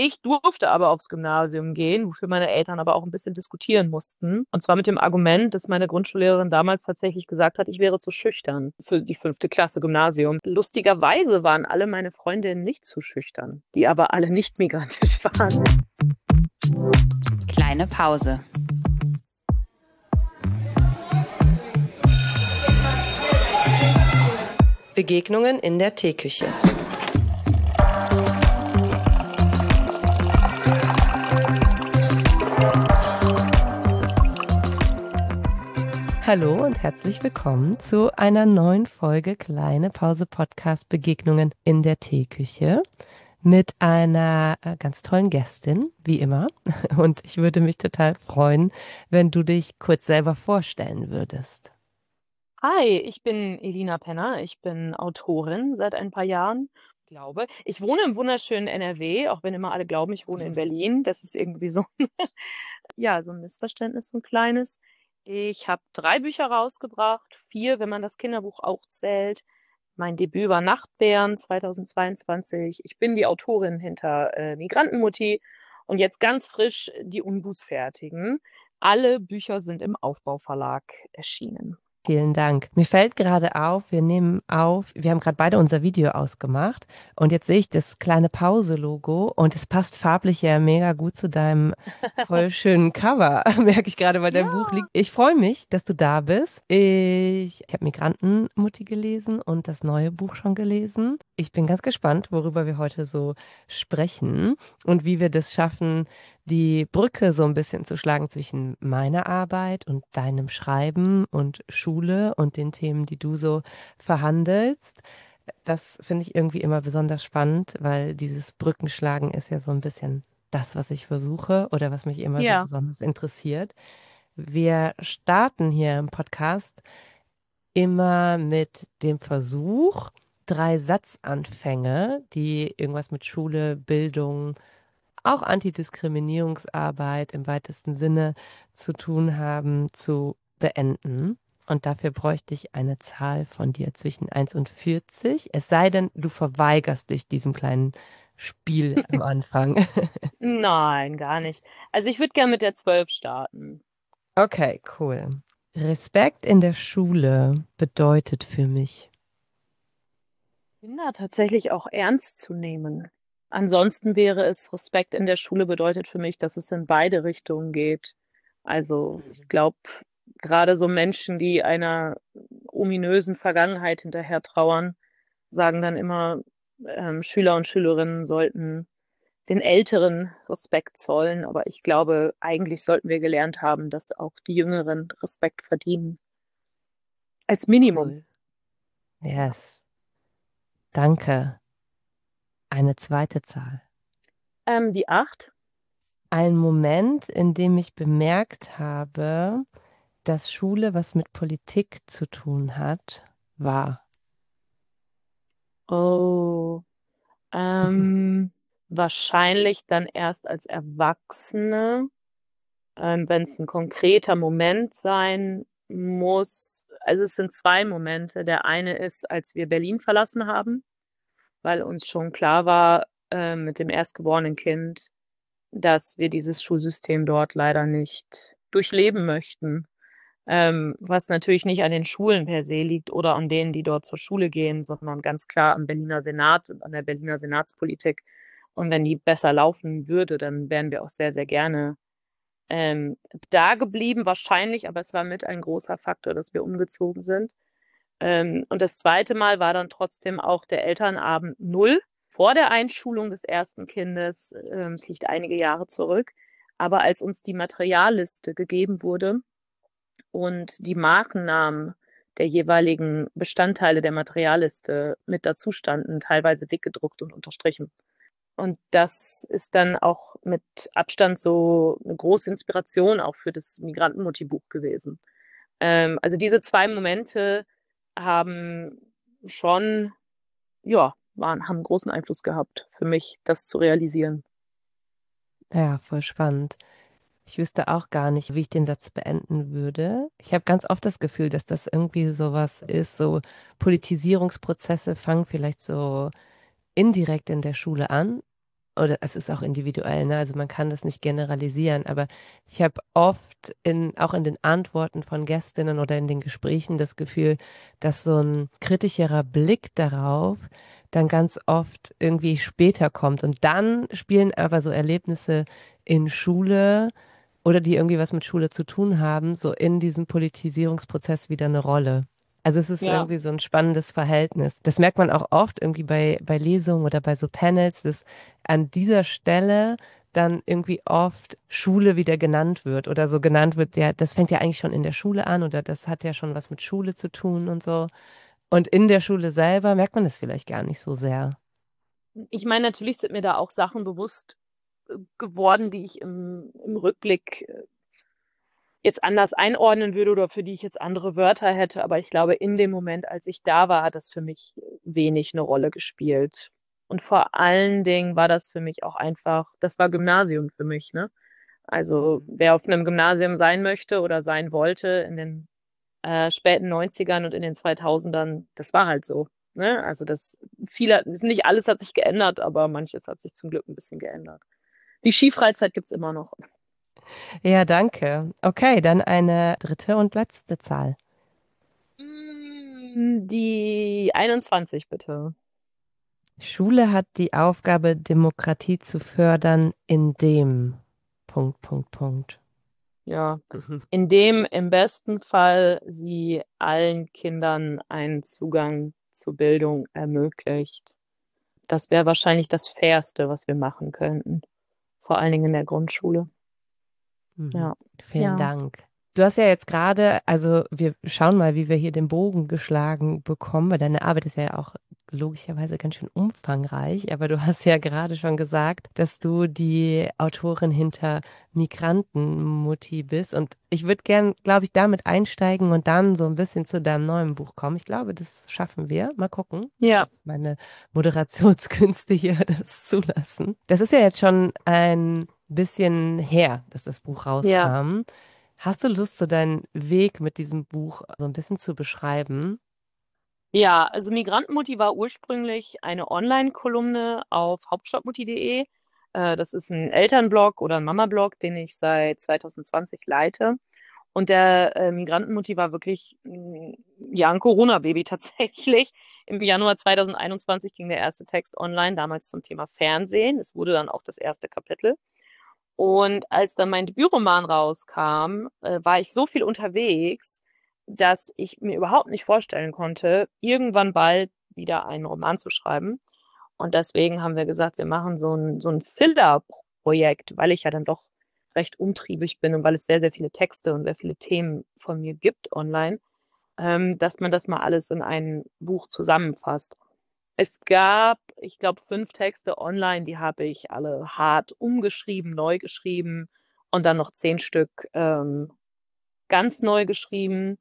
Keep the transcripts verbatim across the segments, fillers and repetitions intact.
Ich durfte aber aufs Gymnasium gehen, wofür meine Eltern aber auch ein bisschen diskutieren mussten. Und zwar mit dem Argument, dass meine Grundschullehrerin damals tatsächlich gesagt hat, ich wäre zu schüchtern für die fünfte Klasse Gymnasium. Lustigerweise waren alle meine Freundinnen nicht zu schüchtern, die aber alle nicht migrantisch waren. Kleine Pause. Begegnungen in der Teeküche. Hallo und herzlich willkommen zu einer neuen Folge Kleine Pause Podcast Begegnungen in der Teeküche mit einer ganz tollen Gästin, wie immer. Und ich würde mich total freuen, wenn du dich kurz selber vorstellen würdest. Hi, ich bin Elina Penner. Ich bin Autorin seit ein paar Jahren, glaube. Ich wohne im wunderschönen N R W, auch wenn immer alle glauben, ich wohne in Berlin. Das ist irgendwie so, ja, so ein Missverständnis, so ein kleines. Ich habe drei Bücher rausgebracht, vier, wenn man das Kinderbuch auch zählt. Mein Debüt war Nachtbären zweitausendzweiundzwanzig. Ich bin die Autorin hinter äh, Migrantenmutti und jetzt ganz frisch die Unbußfertigen. Alle Bücher sind im Aufbauverlag erschienen. Vielen Dank. Mir fällt gerade auf, wir nehmen auf, wir haben gerade beide unser Video ausgemacht und jetzt sehe ich das kleine Pause-Logo und es passt farblich ja mega gut zu deinem voll schönen Cover, merke ich gerade, weil dein Ja. Buch liegt. Ich freue mich, dass du da bist. Ich, ich habe Migrantenmutti gelesen und das neue Buch schon gelesen. Ich bin ganz gespannt, worüber wir heute so sprechen und wie wir das schaffen, die Brücke so ein bisschen zu schlagen zwischen meiner Arbeit und deinem Schreiben und Schule und den Themen, die du so verhandelst. Das finde ich irgendwie immer besonders spannend, weil dieses Brückenschlagen ist ja so ein bisschen das, was ich versuche oder was mich immer so Ja. besonders interessiert. Wir starten hier im Podcast immer mit dem Versuch, drei Satzanfänge, die irgendwas mit Schule, Bildung, auch Antidiskriminierungsarbeit im weitesten Sinne zu tun haben, zu beenden. Und dafür bräuchte ich eine Zahl von dir zwischen eins und vierzig. Es sei denn, du verweigerst dich diesem kleinen Spiel am Anfang. Nein, gar nicht. Also ich würde gerne mit der zwölf starten. Okay, cool. Respekt in der Schule bedeutet für mich. Kinder tatsächlich auch ernst zu nehmen. Ansonsten wäre es, Respekt in der Schule bedeutet für mich, dass es in beide Richtungen geht. Also ich glaube, gerade so Menschen, die einer ominösen Vergangenheit hinterher trauern, sagen dann immer, ähm, Schüler und Schülerinnen sollten den Älteren Respekt zollen. Aber ich glaube, eigentlich sollten wir gelernt haben, dass auch die Jüngeren Respekt verdienen. Als Minimum. Cool. Yes. Danke. Eine zweite Zahl. Ähm, die acht. Ein Moment, in dem ich bemerkt habe, dass Schule was mit Politik zu tun hat, war. Oh, ähm, wahrscheinlich dann erst als Erwachsene, ähm, wenn es ein konkreter Moment sein muss. Also es sind zwei Momente. Der eine ist, als wir Berlin verlassen haben, weil uns schon klar war, äh, mit dem erstgeborenen Kind, dass wir dieses Schulsystem dort leider nicht durchleben möchten. Ähm, was natürlich nicht an den Schulen per se liegt oder an denen, die dort zur Schule gehen, sondern ganz klar am Berliner Senat und an der Berliner Senatspolitik. Und wenn die besser laufen würde, dann wären wir auch sehr, sehr gerne ähm, da geblieben, wahrscheinlich, aber es war mit ein großer Faktor, dass wir umgezogen sind. Ähm, und das zweite Mal war dann trotzdem auch der Elternabend null vor der Einschulung des ersten Kindes. Ähm, es liegt einige Jahre zurück. Aber als uns die Materialliste gegeben wurde, und die Markennamen der jeweiligen Bestandteile der Materialliste mit dazu standen, teilweise dick gedruckt und unterstrichen. Und das ist dann auch mit Abstand so eine große Inspiration auch für das Migrantenmotivbuch gewesen. Ähm, also diese zwei Momente haben schon, ja, waren, haben großen Einfluss gehabt für mich, das zu realisieren. Ja, voll spannend. Ich wüsste auch gar nicht, wie ich den Satz beenden würde. Ich habe ganz oft das Gefühl, dass das irgendwie sowas ist, so Politisierungsprozesse fangen vielleicht so indirekt in der Schule an oder es ist auch individuell, ne? Also man kann das nicht generalisieren, aber ich habe oft in, auch in den Antworten von Gästinnen oder in den Gesprächen das Gefühl, dass so ein kritischerer Blick darauf dann ganz oft irgendwie später kommt. Und dann spielen aber so Erlebnisse in Schule oder die irgendwie was mit Schule zu tun haben, so in diesem Politisierungsprozess wieder eine Rolle. Also es ist Ja. irgendwie so ein spannendes Verhältnis. Das merkt man auch oft irgendwie bei, bei Lesungen oder bei so Panels, dass an dieser Stelle dann irgendwie oft Schule wieder genannt wird oder so genannt wird, ja, das fängt ja eigentlich schon in der Schule an oder das hat ja schon was mit Schule zu tun und so. Und in der Schule selber merkt man das vielleicht gar nicht so sehr. Ich meine, natürlich sind mir da auch Sachen bewusst äh, geworden, die ich im, im Rückblick äh, jetzt anders einordnen würde oder für die ich jetzt andere Wörter hätte. Aber ich glaube, in dem Moment, als ich da war, hat das für mich wenig eine Rolle gespielt. Und vor allen Dingen war das für mich auch einfach, das war Gymnasium für mich, ne? Also wer auf einem Gymnasium sein möchte oder sein wollte in den äh, späten Neunzigern und in den zweitausendern, das war halt so. Ne? Also das viele, das nicht alles hat sich geändert, aber manches hat sich zum Glück ein bisschen geändert. Die Skifreizeit gibt's immer noch. Ja, danke. Okay, dann eine dritte und letzte Zahl. Mm, Die einundzwanzig, bitte. Schule hat die Aufgabe, Demokratie zu fördern, indem Punkt, Punkt, Punkt. Ja. Indem im besten Fall sie allen Kindern einen Zugang zur Bildung ermöglicht. Das wäre wahrscheinlich das Fairste, was wir machen könnten. Vor allen Dingen in der Grundschule. Mhm. Ja. Vielen Ja. Dank. Du hast ja jetzt gerade, also wir schauen mal, wie wir hier den Bogen geschlagen bekommen, weil deine Arbeit ist ja auch logischerweise ganz schön umfangreich, aber du hast ja gerade schon gesagt, dass du die Autorin hinter Migrantenmutti bist und ich würde gern, glaube ich, damit einsteigen und dann so ein bisschen zu deinem neuen Buch kommen. Ich glaube, das schaffen wir. Mal gucken. Ja. Meine Moderationskünste hier das zulassen. Das ist ja jetzt schon ein bisschen her, dass das Buch Ja. rauskam. Hast du Lust, so deinen Weg mit diesem Buch so ein bisschen zu beschreiben? Ja, also Migrantenmutti war ursprünglich eine Online-Kolumne auf hauptstadtmutti punkt de. Äh, das ist ein Elternblog oder ein Mama-Blog, den ich seit zwanzig zwanzig leite. Und der äh, Migrantenmutti war wirklich mh, ja ein Corona-Baby tatsächlich. Im Januar zwanzig einundzwanzig ging der erste Text online, damals zum Thema Fernsehen. Es wurde dann auch das erste Kapitel. Und als dann mein Debütroman rauskam, äh, war ich so viel unterwegs, dass ich mir überhaupt nicht vorstellen konnte, irgendwann bald wieder einen Roman zu schreiben. Und deswegen haben wir gesagt, wir machen so ein, so ein Filler-Projekt, weil ich ja dann doch recht umtriebig bin und weil es sehr, sehr viele Texte und sehr viele Themen von mir gibt online, ähm, dass man das mal alles in ein Buch zusammenfasst. Es gab, ich glaube, fünf Texte online, die habe ich alle hart umgeschrieben, neu geschrieben und dann noch zehn Stück ähm, ganz neu geschrieben.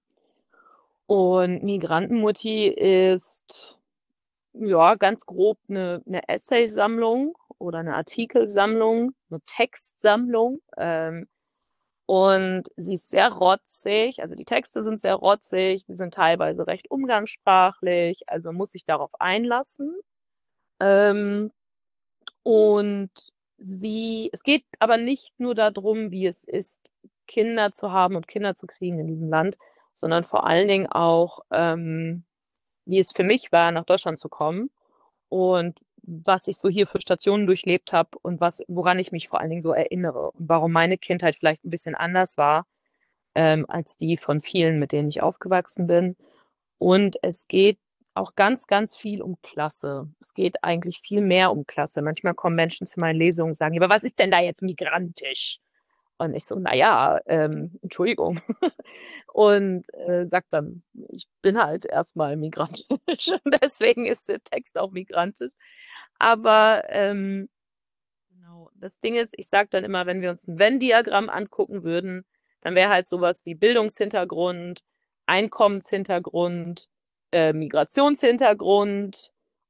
Und Migrantenmutti ist ja ganz grob eine, eine Essaysammlung oder eine Artikelsammlung, eine Textsammlung. Ähm, und sie ist sehr rotzig, also die Texte sind sehr rotzig, die sind teilweise recht umgangssprachlich, also man muss sich darauf einlassen. Ähm, Und sie, es geht aber nicht nur darum, wie es ist, Kinder zu haben und Kinder zu kriegen in diesem Land, sondern vor allen Dingen auch, ähm, wie es für mich war, nach Deutschland zu kommen und was ich so hier für Stationen durchlebt habe und was, woran ich mich vor allen Dingen so erinnere und warum meine Kindheit vielleicht ein bisschen anders war, ähm, als die von vielen, mit denen ich aufgewachsen bin. Und es geht auch ganz, ganz viel um Klasse. Es geht eigentlich viel mehr um Klasse. Manchmal kommen Menschen zu meinen Lesungen und sagen, ja, aber was ist denn da jetzt migrantisch? Und ich so, naja, ähm, Entschuldigung. Und äh, sag dann, ich bin halt erstmal migrantisch und deswegen ist der Text auch migrantisch. Aber ähm, genau, das Ding ist, ich sage dann immer, wenn wir uns ein Venn-Diagramm angucken würden, dann wäre halt sowas wie Bildungshintergrund, Einkommenshintergrund, äh, Migrationshintergrund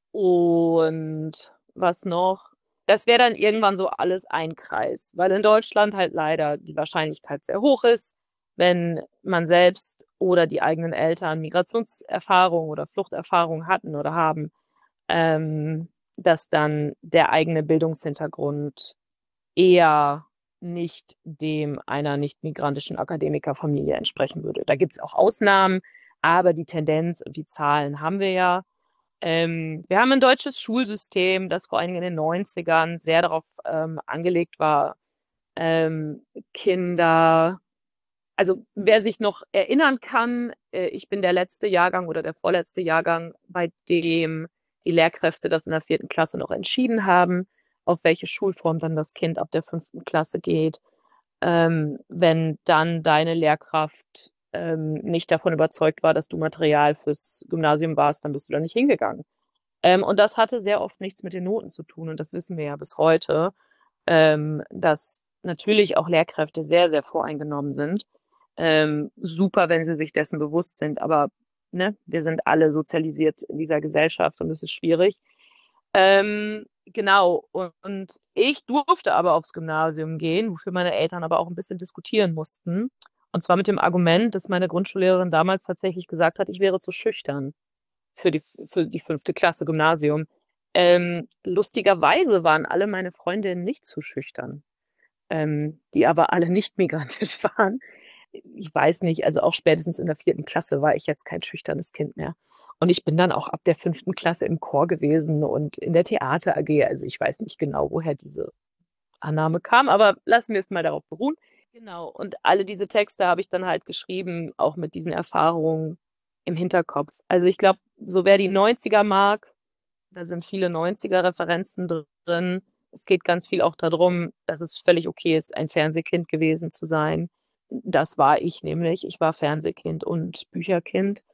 und was noch? Das wäre dann irgendwann so alles ein Kreis, weil in Deutschland halt leider die Wahrscheinlichkeit sehr hoch ist, wenn man selbst oder die eigenen Eltern Migrationserfahrung oder Fluchterfahrung hatten oder haben, ähm, dass dann der eigene Bildungshintergrund eher nicht dem einer nicht-migrantischen Akademikerfamilie entsprechen würde. Da gibt es auch Ausnahmen, aber die Tendenz und die Zahlen haben wir ja. Ähm, wir haben ein deutsches Schulsystem, das vor allen Dingen in den Neunzigern sehr darauf ähm, angelegt war, ähm, Kinder, also wer sich noch erinnern kann, äh, ich bin der letzte Jahrgang oder der vorletzte Jahrgang, bei dem die Lehrkräfte das in der vierten Klasse noch entschieden haben, auf welche Schulform dann das Kind ab der fünften Klasse geht. Ähm, wenn dann deine Lehrkraft ähm, nicht davon überzeugt war, dass du Material fürs Gymnasium warst, dann bist du da nicht hingegangen. Ähm, und das hatte sehr oft nichts mit den Noten zu tun. Und das wissen wir ja bis heute, ähm, dass natürlich auch Lehrkräfte sehr, sehr voreingenommen sind. Ähm, super, wenn sie sich dessen bewusst sind. Aber ne, wir sind alle sozialisiert in dieser Gesellschaft und es ist schwierig. Ähm, genau. Und, und ich durfte aber aufs Gymnasium gehen, wofür meine Eltern aber auch ein bisschen diskutieren mussten. Und zwar mit dem Argument, dass meine Grundschullehrerin damals tatsächlich gesagt hat, ich wäre zu schüchtern für die, für die fünfte Klasse Gymnasium. Ähm, lustigerweise waren alle meine Freundinnen nicht zu schüchtern, ähm, die aber alle nicht migrantisch waren. Ich weiß nicht, also auch spätestens in der vierten Klasse war ich jetzt kein schüchternes Kind mehr. Und ich bin dann auch ab der fünften Klasse im Chor gewesen und in der Theater A G. Also ich weiß nicht genau, woher diese Annahme kam, aber lassen wir es mal darauf beruhen. Genau, und alle diese Texte habe ich dann halt geschrieben, auch mit diesen Erfahrungen im Hinterkopf. Also ich glaube, so wer die neunziger mag, da sind viele neunziger-Referenzen drin. Es geht ganz viel auch darum, dass es völlig okay ist, ein Fernsehkind gewesen zu sein. Das war ich nämlich. Ich war Fernsehkind und Bücherkind.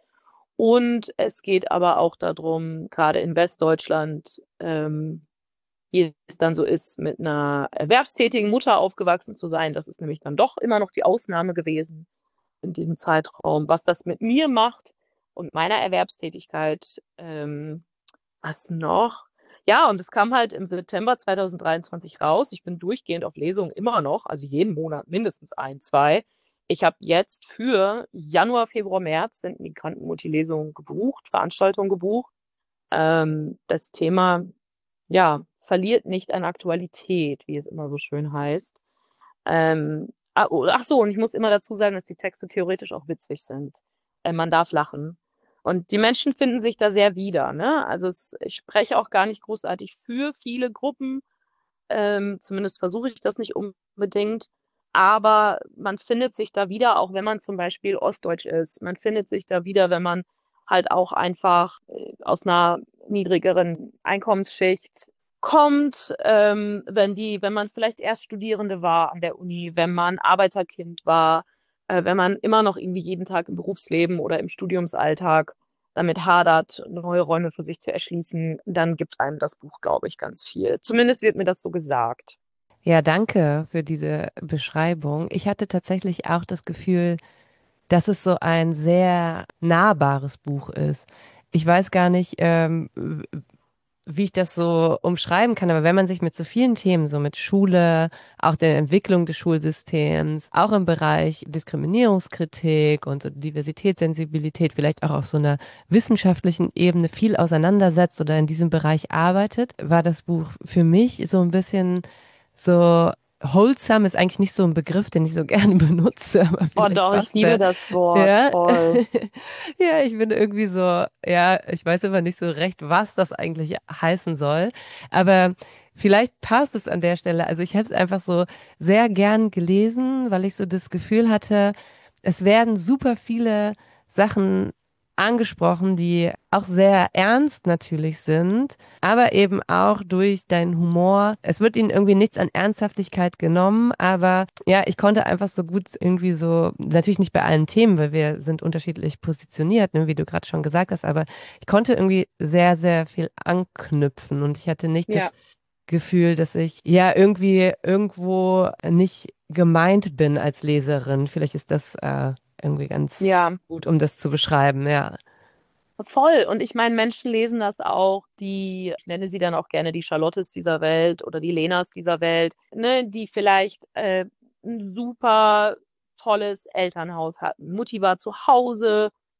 Und es geht aber auch darum, gerade in Westdeutschland, ähm, wie es dann so ist, mit einer erwerbstätigen Mutter aufgewachsen zu sein. Das ist nämlich dann doch immer noch die Ausnahme gewesen in diesem Zeitraum. Was das mit mir macht und meiner Erwerbstätigkeit, ähm, was noch? Ja, und es kam halt im September zweitausenddreiundzwanzig raus. Ich bin durchgehend auf Lesungen immer noch, also jeden Monat mindestens ein, zwei. Ich habe jetzt für Januar, Februar, März sind Migrantenmutti-Lesungen gebucht, Veranstaltungen gebucht. Ähm, das Thema, ja, verliert nicht an Aktualität, wie es immer so schön heißt. Ähm, ah, oh, ach so, und ich muss immer dazu sagen, dass die Texte theoretisch auch witzig sind. Äh, man darf lachen. Und die Menschen finden sich da sehr wieder, ne? Also es, ich spreche auch gar nicht großartig für viele Gruppen. Ähm, zumindest versuche ich das nicht unbedingt. Aber man findet sich da wieder, auch wenn man zum Beispiel ostdeutsch ist. Man findet sich da wieder, wenn man halt auch einfach äh, aus einer niedrigeren Einkommensschicht kommt, ähm, wenn die, wenn man vielleicht erst Studierende war an der Uni, wenn man Arbeiterkind war, äh, wenn man immer noch irgendwie jeden Tag im Berufsleben oder im Studiumsalltag damit hadert, neue Räume für sich zu erschließen, dann gibt einem das Buch, glaube ich, ganz viel. Zumindest wird mir das so gesagt. Ja, danke für diese Beschreibung. Ich hatte tatsächlich auch das Gefühl, dass es so ein sehr nahbares Buch ist. Ich weiß gar nicht, ähm, wie ich das so umschreiben kann, aber wenn man sich mit so vielen Themen, so mit Schule, auch der Entwicklung des Schulsystems, auch im Bereich Diskriminierungskritik und so Diversitätssensibilität, vielleicht auch auf so einer wissenschaftlichen Ebene viel auseinandersetzt oder in diesem Bereich arbeitet, war das Buch für mich so ein bisschen so wholesome ist eigentlich nicht so ein Begriff, den ich so gerne benutze, aber Oh vielleicht doch, ich passt liebe er. das Wort Ja. voll. Ja, ich bin irgendwie so, ja, ich weiß immer nicht so recht, was das eigentlich heißen soll, aber vielleicht passt es an der Stelle. Also ich habe es einfach so sehr gern gelesen, weil ich so das Gefühl hatte, es werden super viele Sachen angesprochen, die auch sehr ernst natürlich sind, aber eben auch durch deinen Humor. Es wird ihnen irgendwie nichts an Ernsthaftigkeit genommen, aber ja, ich konnte einfach so gut irgendwie so, natürlich nicht bei allen Themen, weil wir sind unterschiedlich positioniert, ne, wie du gerade schon gesagt hast, aber ich konnte irgendwie sehr, sehr viel anknüpfen und ich hatte nicht das Ja, Gefühl, dass ich ja irgendwie irgendwo nicht gemeint bin als Leserin. Vielleicht ist das äh, irgendwie ganz ja, gut, um das zu beschreiben, ja. voll. Und ich meine, Menschen lesen das auch, die, ich nenne sie dann auch gerne die Charlottes dieser Welt oder die Lenas dieser Welt, ne, die vielleicht äh, ein super tolles Elternhaus hatten. Mutti war zu Hause,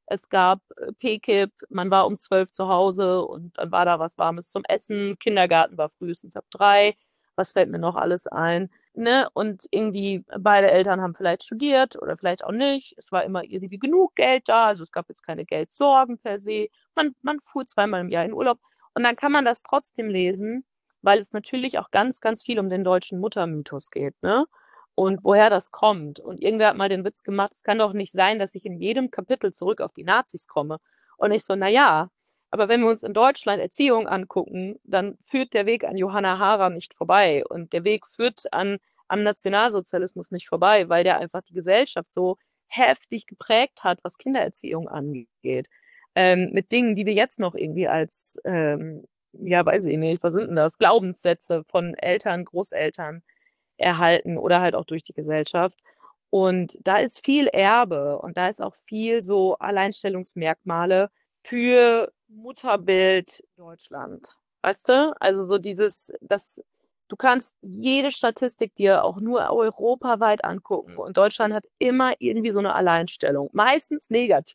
es gab äh, P K I P, man war um zwölf zu Hause und dann war da was Warmes zum Essen, Kindergarten war frühestens ab drei, was fällt mir noch alles ein? Ne? Und irgendwie beide Eltern haben vielleicht studiert oder vielleicht auch nicht. Es war immer irgendwie genug Geld da, also es gab jetzt keine Geldsorgen per se. Man, man fuhr zweimal im Jahr in Urlaub und dann kann man das trotzdem lesen, weil es natürlich auch ganz, ganz viel um den deutschen Muttermythos geht, ne? Und woher das kommt. Und irgendwer hat mal den Witz gemacht, es kann doch nicht sein, dass ich in jedem Kapitel zurück auf die Nazis komme. Und ich so, na ja, aber wenn wir uns in Deutschland Erziehung angucken, dann führt der Weg an Johanna Hara nicht vorbei. Und der Weg führt an, am Nationalsozialismus nicht vorbei, weil der einfach die Gesellschaft so heftig geprägt hat, was Kindererziehung angeht. Ähm, mit Dingen, die wir jetzt noch irgendwie als, ähm, ja, weiß ich nicht, was sind denn das? Glaubenssätze von Eltern, Großeltern erhalten oder halt auch durch die Gesellschaft. Und da ist viel Erbe und da ist auch viel so Alleinstellungsmerkmale für Mutterbild Deutschland. Weißt du? Also so dieses, das, du kannst jede Statistik dir auch nur europaweit angucken und Deutschland hat immer irgendwie so eine Alleinstellung, meistens negativ.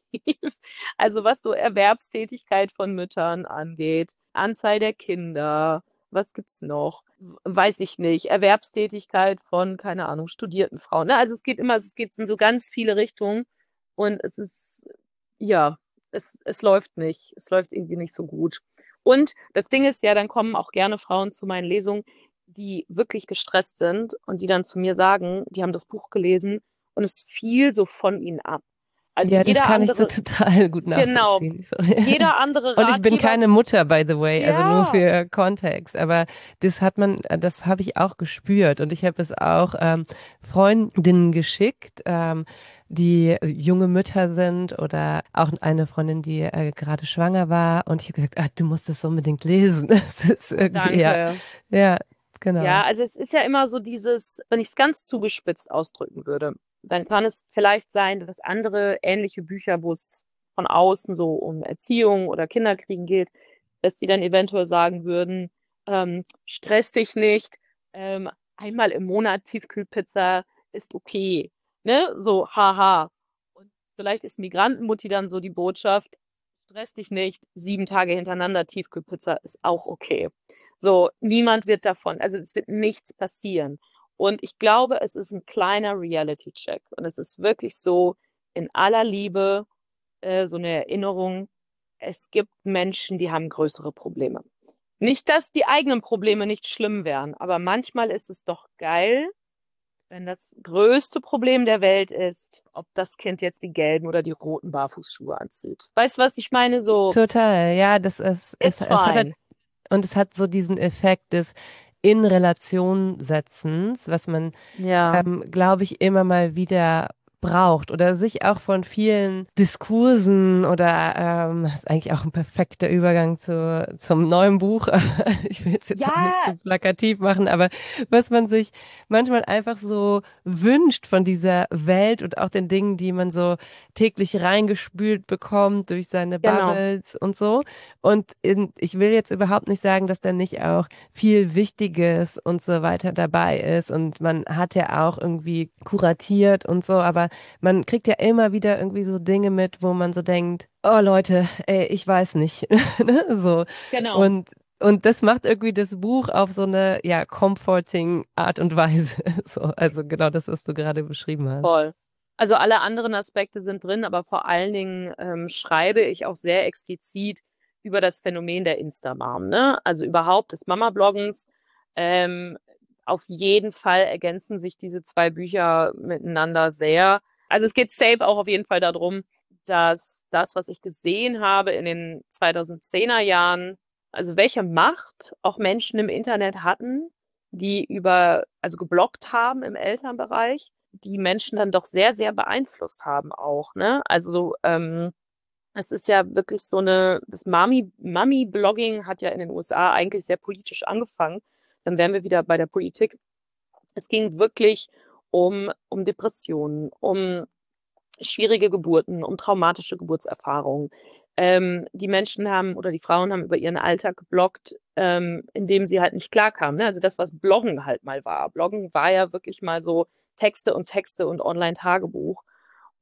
Also was so Erwerbstätigkeit von Müttern angeht, Anzahl der Kinder, was gibt's noch? Weiß ich nicht. Erwerbstätigkeit von, keine Ahnung, studierten Frauen. Ne? Also es geht immer, es geht in so ganz viele Richtungen und es ist, ja, es, es läuft nicht. Es läuft irgendwie nicht so gut. Und das Ding ist ja, dann kommen auch gerne Frauen zu meinen Lesungen, die wirklich gestresst sind und die dann zu mir sagen, die haben das Buch gelesen und es fiel so von ihnen ab. Also Ja, das jeder kann ich so andere, total gut genau, nachvollziehen. So. jeder andere Und ich bin Ratgeber, keine Mutter, by the way, also nur ja, für Kontext. Aber das hat man, das habe ich auch gespürt. Und ich habe es auch ähm, Freundinnen geschickt, ähm, die junge Mütter sind oder auch eine Freundin, die äh, gerade schwanger war. Und ich habe gesagt, ah, du musst das unbedingt lesen. Das ist irgendwie, ja, danke. ja, genau. Ja, also es ist ja immer so dieses, wenn ich es ganz zugespitzt ausdrücken würde, dann kann es vielleicht sein, dass andere ähnliche Bücher, wo es von außen so um Erziehung oder Kinderkriegen geht, dass die dann eventuell sagen würden, ähm, stress dich nicht, ähm, einmal im Monat Tiefkühlpizza ist okay, ne? So, haha. Und vielleicht ist Migrantenmutti dann so die Botschaft, stress dich nicht, sieben Tage hintereinander Tiefkühlpizza ist auch okay. So, niemand wird davon, also es wird nichts passieren. Und ich glaube, es ist ein kleiner Reality-Check. Und es ist wirklich so, in aller Liebe, äh, so eine Erinnerung, es gibt Menschen, die haben größere Probleme. Nicht, dass die eigenen Probleme nicht schlimm wären, aber manchmal ist es doch geil, wenn das größte Problem der Welt ist, ob das Kind jetzt die gelben oder die roten Barfußschuhe anzieht. Weißt du, was ich meine? So, Total, ja, das ist, es, it's es hat halt, fine. und es hat so diesen Effekt des in Relation setzens, was man Ja, ähm, glaube ich, immer mal wieder braucht oder sich auch von vielen Diskursen oder ähm, das ist eigentlich auch ein perfekter Übergang zu, zum neuen Buch. Ich will es jetzt auch nicht ja, zu plakativ machen, aber was man sich manchmal einfach so wünscht von dieser Welt und auch den Dingen, die man so täglich reingespült bekommt durch seine genau. Bubbles und so. Und in, ich will jetzt überhaupt nicht sagen, dass da nicht auch viel Wichtiges und so weiter dabei ist. Und man hat ja auch irgendwie kuratiert und so, aber man kriegt ja immer wieder irgendwie so Dinge mit, wo man so denkt, oh Leute, ey, ich weiß nicht. Ne? So. Genau, Und, und das macht irgendwie das Buch auf so eine, ja, comforting Art und Weise. So, also genau das, was du gerade beschrieben hast. voll. Also alle anderen Aspekte sind drin, aber vor allen Dingen ähm, schreibe ich auch sehr explizit über das Phänomen der Instamam, ne? Also überhaupt des Mama-Bloggens. Ähm, auf jeden Fall ergänzen sich diese zwei Bücher miteinander sehr. Also es geht safe auch auf jeden Fall darum, dass das, was ich gesehen habe in den zweitausendzehner Jahren, also welche Macht auch Menschen im Internet hatten, die über, also geblockt haben im Elternbereich, die Menschen dann doch sehr, sehr beeinflusst haben auch, ne? Also ähm, es ist ja wirklich so eine, das Mami, Mami-Blogging hat ja in den U S A eigentlich sehr politisch angefangen. Dann wären wir wieder bei der Politik. Es ging wirklich um, um Depressionen, um schwierige Geburten, um traumatische Geburtserfahrungen. Ähm, die Menschen haben oder die Frauen haben über ihren Alltag gebloggt, ähm, indem sie halt nicht klarkamen. Ne? Also das, was Bloggen halt mal war. Bloggen war ja wirklich mal so Texte und Texte und Online-Tagebuch.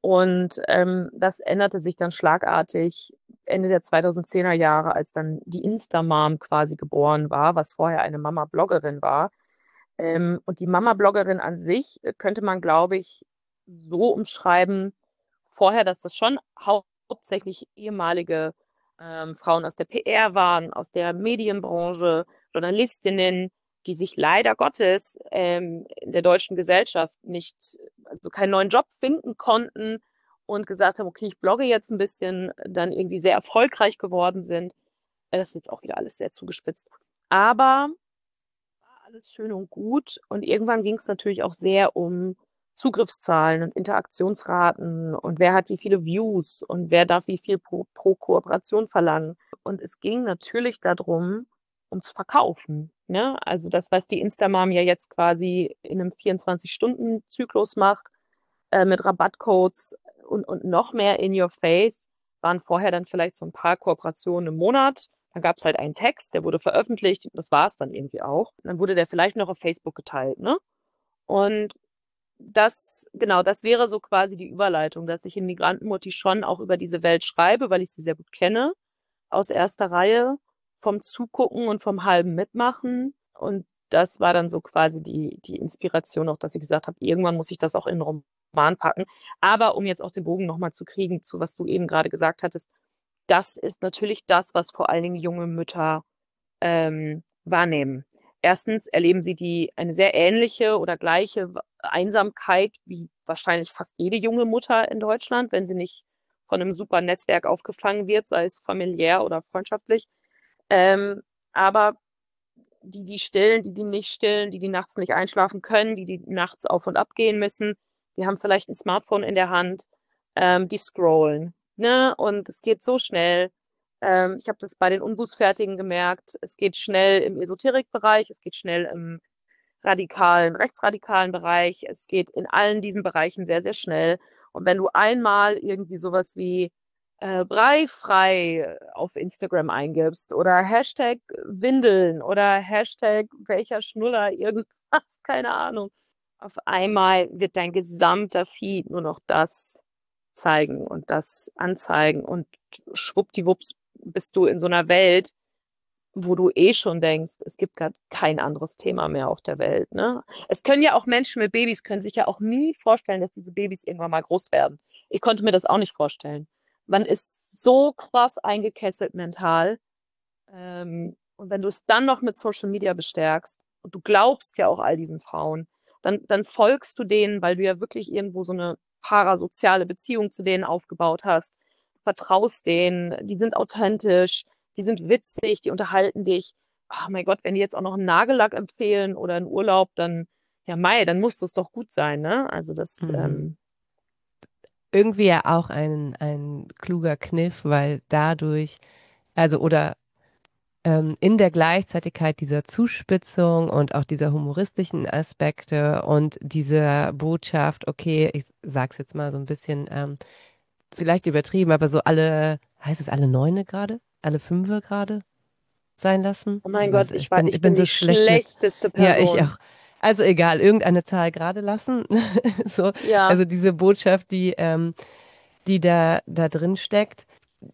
Und ähm, das änderte sich dann schlagartig Ende der zweitausendzehner Jahre, als dann die Instamam quasi geboren war, was vorher eine Mama-Bloggerin war. Ähm, und die Mama-Bloggerin an sich äh, könnte man, glaube ich, so umschreiben, vorher, dass das schon hau hauptsächlich ehemalige ähm, Frauen aus der P R waren, aus der Medienbranche, Journalistinnen, die sich leider Gottes ähm, in der deutschen Gesellschaft nicht, also keinen neuen Job finden konnten und gesagt haben, okay, ich blogge jetzt ein bisschen, dann irgendwie sehr erfolgreich geworden sind. Äh, Das ist jetzt auch wieder alles sehr zugespitzt. Aber alles schön und gut. Und irgendwann ging es natürlich auch sehr um Zugriffszahlen und Interaktionsraten und wer hat wie viele Views und wer darf wie viel pro, pro Kooperation verlangen. Und es ging natürlich darum, um zu verkaufen. Ne? Also das, was die Instamam ja jetzt quasi in einem vierundzwanzig-Stunden-Zyklus macht, äh, mit Rabattcodes und, und noch mehr in your face, waren vorher dann vielleicht so ein paar Kooperationen im Monat. Dann gab es halt einen Text, der wurde veröffentlicht, das war es dann irgendwie auch. Dann wurde der vielleicht noch auf Facebook geteilt, ne? Und das, genau, das wäre so quasi die Überleitung, dass ich in Migrantenmutti schon auch über diese Welt schreibe, weil ich sie sehr gut kenne, aus erster Reihe, vom Zugucken und vom halben Mitmachen. Und das war dann so quasi die, die Inspiration auch, dass ich gesagt habe, irgendwann muss ich das auch in einen Roman packen. Aber um jetzt auch den Bogen nochmal zu kriegen, zu was du eben gerade gesagt hattest, das ist natürlich das, was vor allen Dingen junge Mütter ähm, wahrnehmen. Erstens erleben sie die eine sehr ähnliche oder gleiche Einsamkeit wie wahrscheinlich fast jede junge Mutter in Deutschland, wenn sie nicht von einem super Netzwerk aufgefangen wird, sei es familiär oder freundschaftlich. Ähm, aber die, die stillen, die, die nicht stillen, die, die nachts nicht einschlafen können, die, die nachts auf und ab gehen müssen, die haben vielleicht ein Smartphone in der Hand, ähm, die scrollen. Ne? Und es geht so schnell. Ähm, ich habe das bei den Unbußfertigen gemerkt. Es geht schnell im Esoterikbereich, es geht schnell im radikalen, rechtsradikalen Bereich. Es geht in allen diesen Bereichen sehr, sehr schnell. Und wenn du einmal irgendwie sowas wie äh, breifrei auf Instagram eingibst oder Hashtag Windeln oder Hashtag welcher Schnuller, irgendwas, keine Ahnung, auf einmal wird dein gesamter Feed nur noch das zeigen und das anzeigen und schwuppdiwupps bist du in so einer Welt, wo du eh schon denkst, es gibt gerade kein anderes Thema mehr auf der Welt, ne? Es können ja auch Menschen mit Babys, können sich ja auch nie vorstellen, dass diese Babys irgendwann mal groß werden. Ich konnte mir das auch nicht vorstellen. Man ist so krass eingekesselt mental. Ähm, und wenn du es dann noch mit Social Media bestärkst und du glaubst ja auch all diesen Frauen, dann, dann folgst du denen, weil du ja wirklich irgendwo so eine parasoziale Beziehung zu denen aufgebaut hast. Du vertraust denen, die sind authentisch, die sind witzig, die unterhalten dich. Oh mein Gott, wenn die jetzt auch noch einen Nagellack empfehlen oder einen Urlaub, dann, ja, Mai, dann muss das doch gut sein, ne? Also das, Mhm. ähm, Irgendwie ja auch ein, ein kluger Kniff, weil dadurch, also oder ähm, in der Gleichzeitigkeit dieser Zuspitzung und auch dieser humoristischen Aspekte und dieser Botschaft, okay, ich sag's jetzt mal so ein bisschen, ähm, vielleicht übertrieben, aber so alle, heißt es alle Neune gerade? Alle Fünfe gerade sein lassen? oh Ich mein Gott, weiß, ich ich war, bin, ich ich bin bin so die schlecht mit, schlechteste ja, ich Person. auch. Also egal, irgendeine Zahl gerade lassen. So, Ja, also diese Botschaft, die, ähm, die da, da drin steckt,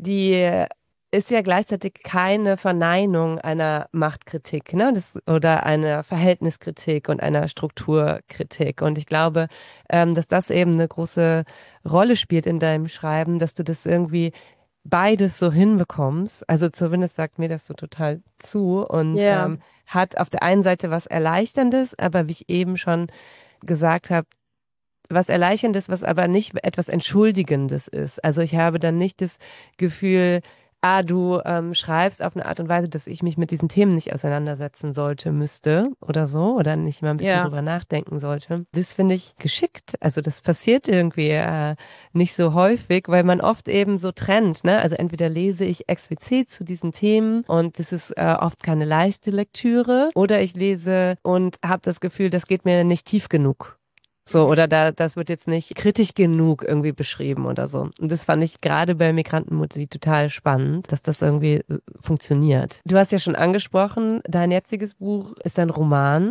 die ist ja gleichzeitig keine Verneinung einer Machtkritik, ne? Das, oder einer Verhältniskritik und einer Strukturkritik. Und ich glaube, ähm, dass das eben eine große Rolle spielt in deinem Schreiben, dass du das irgendwie beides so hinbekommst. Also zumindest sagt mir das so total zu und ja, ähm, hat auf der einen Seite was Erleichterndes, aber wie ich eben schon gesagt habe, was Erleichterndes, was aber nicht etwas Entschuldigendes ist. Also ich habe dann nicht das Gefühl, ah, du ähm, schreibst auf eine Art und Weise, dass ich mich mit diesen Themen nicht auseinandersetzen sollte, müsste oder so, oder nicht mal ein bisschen ja. drüber nachdenken sollte. Das finde ich geschickt. Also das passiert irgendwie äh, nicht so häufig, weil man oft eben so trennt, ne? Also entweder lese ich explizit zu diesen Themen und das ist äh, oft keine leichte Lektüre, oder ich lese und habe das Gefühl, das geht mir nicht tief genug. So, Mhm. oder da, das wird jetzt nicht kritisch genug irgendwie beschrieben oder so. Und das fand ich gerade bei Migrantenmutti total spannend, dass das irgendwie äh, funktioniert. Du hast ja schon angesprochen, dein jetziges Buch ist ein Roman.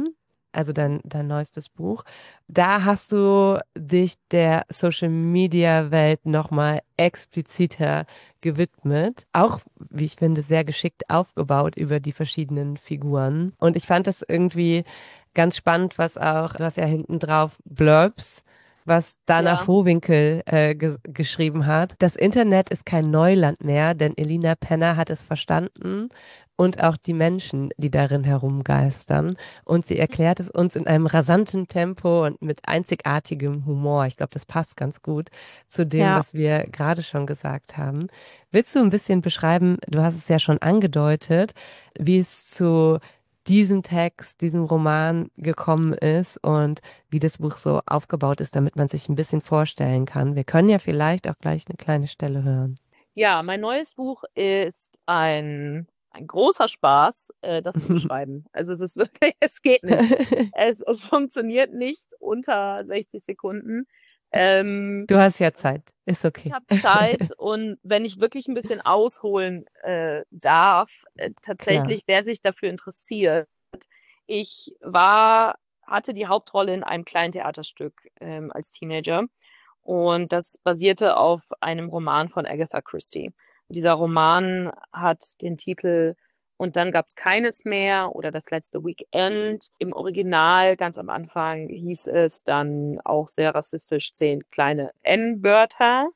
also dein, dein neuestes Buch. Da hast du dich der Social Media Welt nochmal expliziter gewidmet. Auch, wie ich finde, sehr geschickt aufgebaut über die verschiedenen Figuren. Und ich fand das irgendwie ganz spannend, was auch, du hast ja hinten drauf Blurbs, was Dana Ja, Vohwinkel äh, ge geschrieben hat. Das Internet ist kein Neuland mehr, denn Elina Penner hat es verstanden und auch die Menschen, die darin herumgeistern. Und sie erklärt es uns in einem rasanten Tempo und mit einzigartigem Humor. Ich glaube, das passt ganz gut zu dem, ja. was wir gerade schon gesagt haben. Willst du ein bisschen beschreiben, du hast es ja schon angedeutet, wie es zu diesem Text, diesem Roman gekommen ist und wie das Buch so aufgebaut ist, damit man sich ein bisschen vorstellen kann. Wir können ja vielleicht auch gleich eine kleine Stelle hören. Ja, mein neues Buch ist ein, ein großer Spaß, äh, das zu beschreiben. Also es ist wirklich, es geht nicht. Es, es funktioniert nicht unter sechzig Sekunden. Ähm, Du hast ja Zeit. Ist Ich okay. habe Zeit und wenn ich wirklich ein bisschen ausholen äh, darf, äh, Klar. tatsächlich, wer sich dafür interessiert, ich war, hatte die Hauptrolle in einem kleinen Theaterstück ähm, als Teenager und das basierte auf einem Roman von Agatha Christie. Dieser Roman hat den Titel Und dann gab's keines mehr oder Das letzte Weekend. Im Original, ganz am Anfang, hieß es dann auch sehr rassistisch zehn kleine N-Wörter.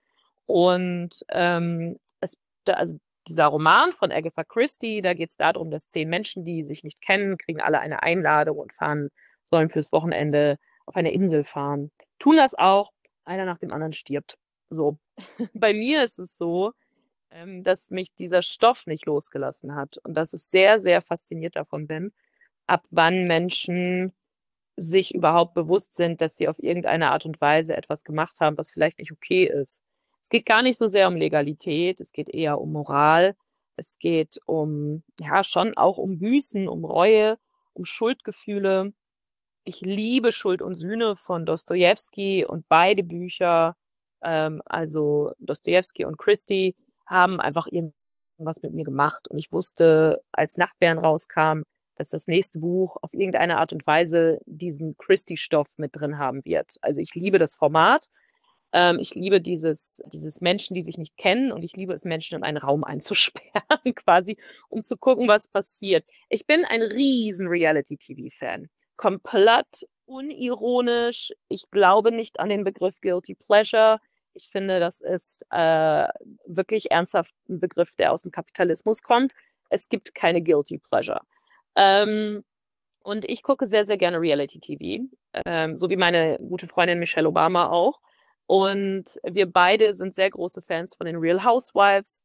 Und ähm, es, da, also dieser Roman von Agatha Christie, da geht es darum, dass zehn Menschen, die sich nicht kennen, kriegen alle eine Einladung und fahren, sollen fürs Wochenende auf eine Insel fahren. Tun das auch, einer nach dem anderen stirbt. So. Bei mir ist es so, ähm, dass mich dieser Stoff nicht losgelassen hat und dass ich sehr, sehr fasziniert davon bin, ab wann Menschen sich überhaupt bewusst sind, dass sie auf irgendeine Art und Weise etwas gemacht haben, was vielleicht nicht okay ist. Es geht gar nicht so sehr um Legalität, es geht eher um Moral, es geht um, ja, schon auch um Büßen, um Reue, um Schuldgefühle. Ich liebe Schuld und Sühne von Dostojewski und beide Bücher, ähm, also Dostojewski und Christie, haben einfach irgendwas mit mir gemacht. Und ich wusste, als Nachtbären rauskam, dass das nächste Buch auf irgendeine Art und Weise diesen Christie-Stoff mit drin haben wird. Also ich liebe das Format. Ähm, ich liebe dieses, dieses Menschen, die sich nicht kennen, und ich liebe es, Menschen in einen Raum einzusperren, quasi, um zu gucken, was passiert. Ich bin ein riesen Reality-T V-Fan. Komplett unironisch. Ich glaube nicht an den Begriff Guilty Pleasure. Ich finde, das ist äh, wirklich ernsthaft ein Begriff, der aus dem Kapitalismus kommt. Es gibt keine Guilty Pleasure. Ähm, und ich gucke sehr, sehr gerne Reality-T V, ähm, so wie meine gute Freundin Michelle Obama auch. Und wir beide sind sehr große Fans von den Real Housewives.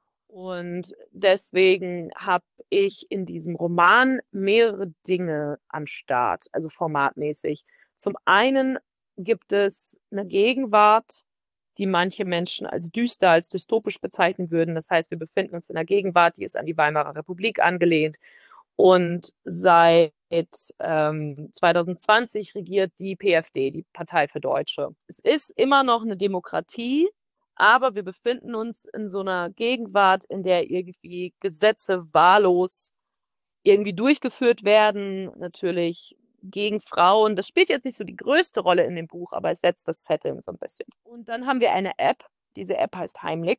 Und deswegen habe ich in diesem Roman mehrere Dinge am Start, also formatmäßig. Zum einen gibt es eine Gegenwart, die manche Menschen als düster, als dystopisch bezeichnen würden. Das heißt, wir befinden uns in einer Gegenwart, die ist an die Weimarer Republik angelehnt. Und seit ähm, zwanzig zwanzig regiert die P F D, die Partei für Deutsche. Es ist immer noch eine Demokratie, aber wir befinden uns in so einer Gegenwart, in der irgendwie Gesetze wahllos irgendwie durchgeführt werden, natürlich gegen Frauen. Das spielt jetzt nicht so die größte Rolle in dem Buch, aber es setzt das Setting so ein bisschen. Und dann haben wir eine App. Diese App heißt Heimlich.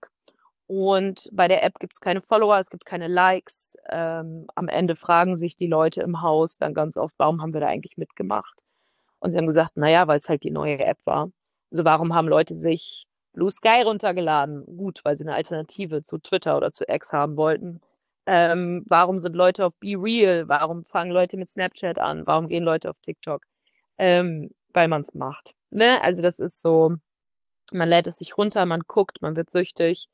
Und bei der App gibt es keine Follower, es gibt keine Likes. Ähm, am Ende fragen sich die Leute im Haus dann ganz oft, warum haben wir da eigentlich mitgemacht? Und sie haben gesagt, naja, weil es halt die neue App war. Also warum haben Leute sich Blue Sky runtergeladen? Gut, weil sie eine Alternative zu Twitter oder zu X haben wollten. Ähm, warum sind Leute auf Be Real? Warum fangen Leute mit Snapchat an? Warum gehen Leute auf TikTok? Ähm, weil man es macht. Ne? Also das ist so, man lädt es sich runter, man guckt, man wird süchtig.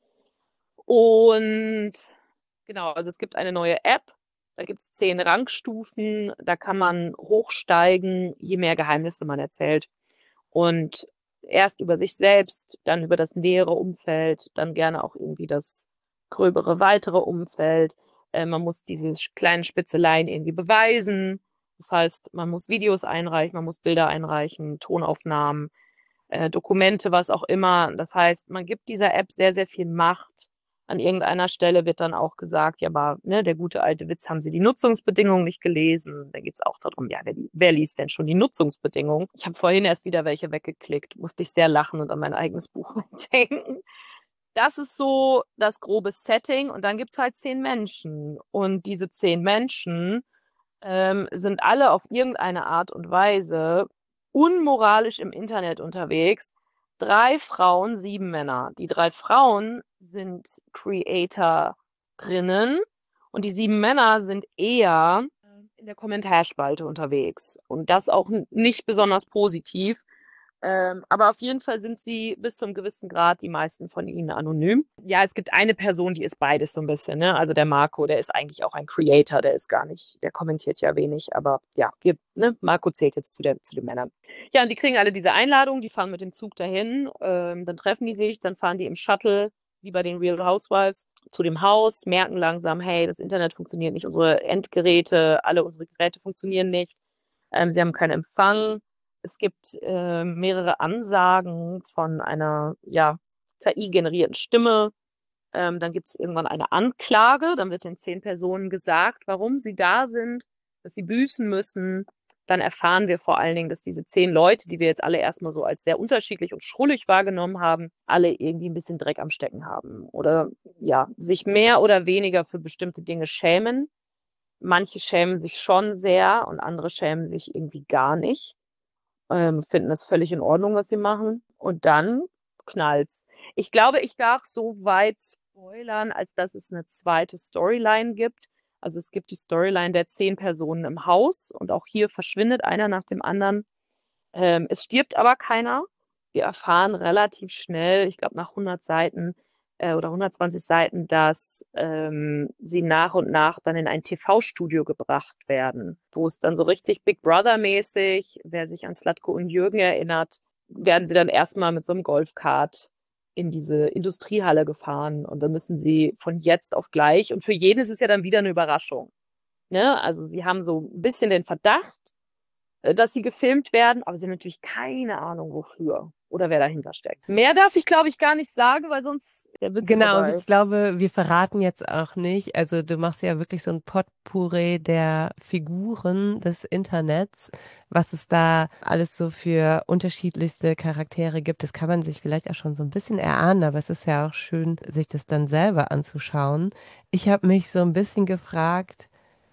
Und genau, also es gibt eine neue App, da gibt es zehn Rangstufen, da kann man hochsteigen, je mehr Geheimnisse man erzählt. Und erst über sich selbst, dann über das nähere Umfeld, dann gerne auch irgendwie das gröbere, weitere Umfeld. Äh, man muss diese kleinen Spitzeleien irgendwie beweisen. Das heißt, man muss Videos einreichen, man muss Bilder einreichen, Tonaufnahmen, äh, Dokumente, was auch immer. Das heißt, man gibt dieser App sehr, sehr viel Macht, An irgendeiner Stelle wird dann auch gesagt, ja, aber ne, der gute alte Witz, haben Sie die Nutzungsbedingungen nicht gelesen? Da geht es auch darum, ja, wer, wer liest denn schon die Nutzungsbedingungen? Ich habe vorhin erst wieder welche weggeklickt, musste ich sehr lachen und an mein eigenes Buch denken. Das ist so das grobe Setting und dann gibt's halt zehn Menschen. Und diese zehn Menschen ähm, sind alle auf irgendeine Art und Weise unmoralisch im Internet unterwegs. Drei Frauen, sieben Männer. Die drei Frauen sind Creatorinnen und die sieben Männer sind eher in der Kommentarspalte unterwegs. Und das auch nicht besonders positiv. Ähm, aber auf jeden Fall sind sie bis zum gewissen Grad die meisten von ihnen anonym. Ja, es gibt eine Person, die ist beides so ein bisschen, ne? Also der Marco, der ist eigentlich auch ein Creator, der ist gar nicht, der kommentiert ja wenig, aber ja, wir, ne, Marco zählt jetzt zu, der, zu den Männern. Ja, und die kriegen alle diese Einladung, die fahren mit dem Zug dahin, ähm, dann treffen die sich, dann fahren die im Shuttle, wie bei den Real Housewives, zu dem Haus, merken langsam, hey, das Internet funktioniert nicht, unsere Endgeräte, alle unsere Geräte funktionieren nicht, ähm, sie haben keinen Empfang. Es gibt äh, mehrere Ansagen von einer ja, K I-generierten Stimme. Ähm, dann gibt es irgendwann eine Anklage. Dann wird den zehn Personen gesagt, warum sie da sind, dass sie büßen müssen. Dann erfahren wir vor allen Dingen, dass diese zehn Leute, die wir jetzt alle erstmal so als sehr unterschiedlich und schrullig wahrgenommen haben, alle irgendwie ein bisschen Dreck am Stecken haben oder ja, sich mehr oder weniger für bestimmte Dinge schämen. Manche schämen sich schon sehr und andere schämen sich irgendwie gar nicht, ähm, finden das völlig in Ordnung, was sie machen. Und dann knallt's. Ich glaube, ich darf so weit spoilern, als dass es eine zweite Storyline gibt. Also es gibt die Storyline der zehn Personen im Haus und auch hier verschwindet einer nach dem anderen. Ähm, es stirbt aber keiner. Wir erfahren relativ schnell, ich glaube nach hundert Seiten äh, oder hundertzwanzig Seiten, dass ähm, sie nach und nach dann in ein T V-Studio gebracht werden, wo es dann so richtig Big Brother-mäßig, wer sich an Slatko und Jürgen erinnert, werden sie dann erstmal mit so einem Golfkart in diese Industriehalle gefahren und dann müssen sie von jetzt auf gleich und für jeden ist es ja dann wieder eine Überraschung. Ne? Also sie haben so ein bisschen den Verdacht, äh, dass sie gefilmt werden, aber sie haben natürlich keine Ahnung, wofür oder wer dahinter steckt. Mehr darf ich, glaube ich, gar nicht sagen, weil sonst ist der Witz Genau, und vorbei. ich glaube, wir verraten jetzt auch nicht, also du machst ja wirklich so ein Potpourri der Figuren des Internets, was es da alles so für unterschiedlichste Charaktere gibt. Das kann man sich vielleicht auch schon so ein bisschen erahnen, aber es ist ja auch schön, sich das dann selber anzuschauen. Ich habe mich so ein bisschen gefragt,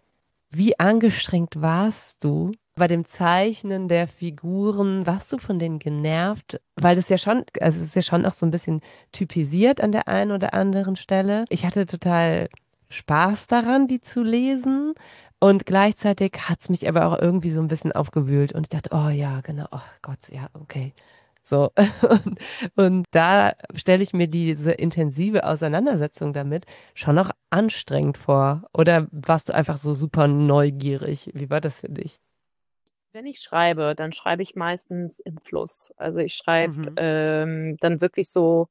wie angestrengt warst du bei dem Zeichnen der Figuren? Warst du von denen genervt? Weil das ja schon, also es ist ja schon auch so ein bisschen typisiert an der einen oder anderen Stelle. Ich hatte total Spaß daran, die zu lesen. Und gleichzeitig hat es mich aber auch irgendwie so ein bisschen aufgewühlt. Und ich dachte, oh ja, genau, oh Gott, ja, okay. So. Und, und da stelle ich mir diese intensive Auseinandersetzung damit schon noch anstrengend vor. Oder warst du einfach so super neugierig? Wie war das für dich? Wenn ich schreibe, dann schreibe ich meistens im Fluss. Also ich schreibe Mhm. ähm, dann wirklich so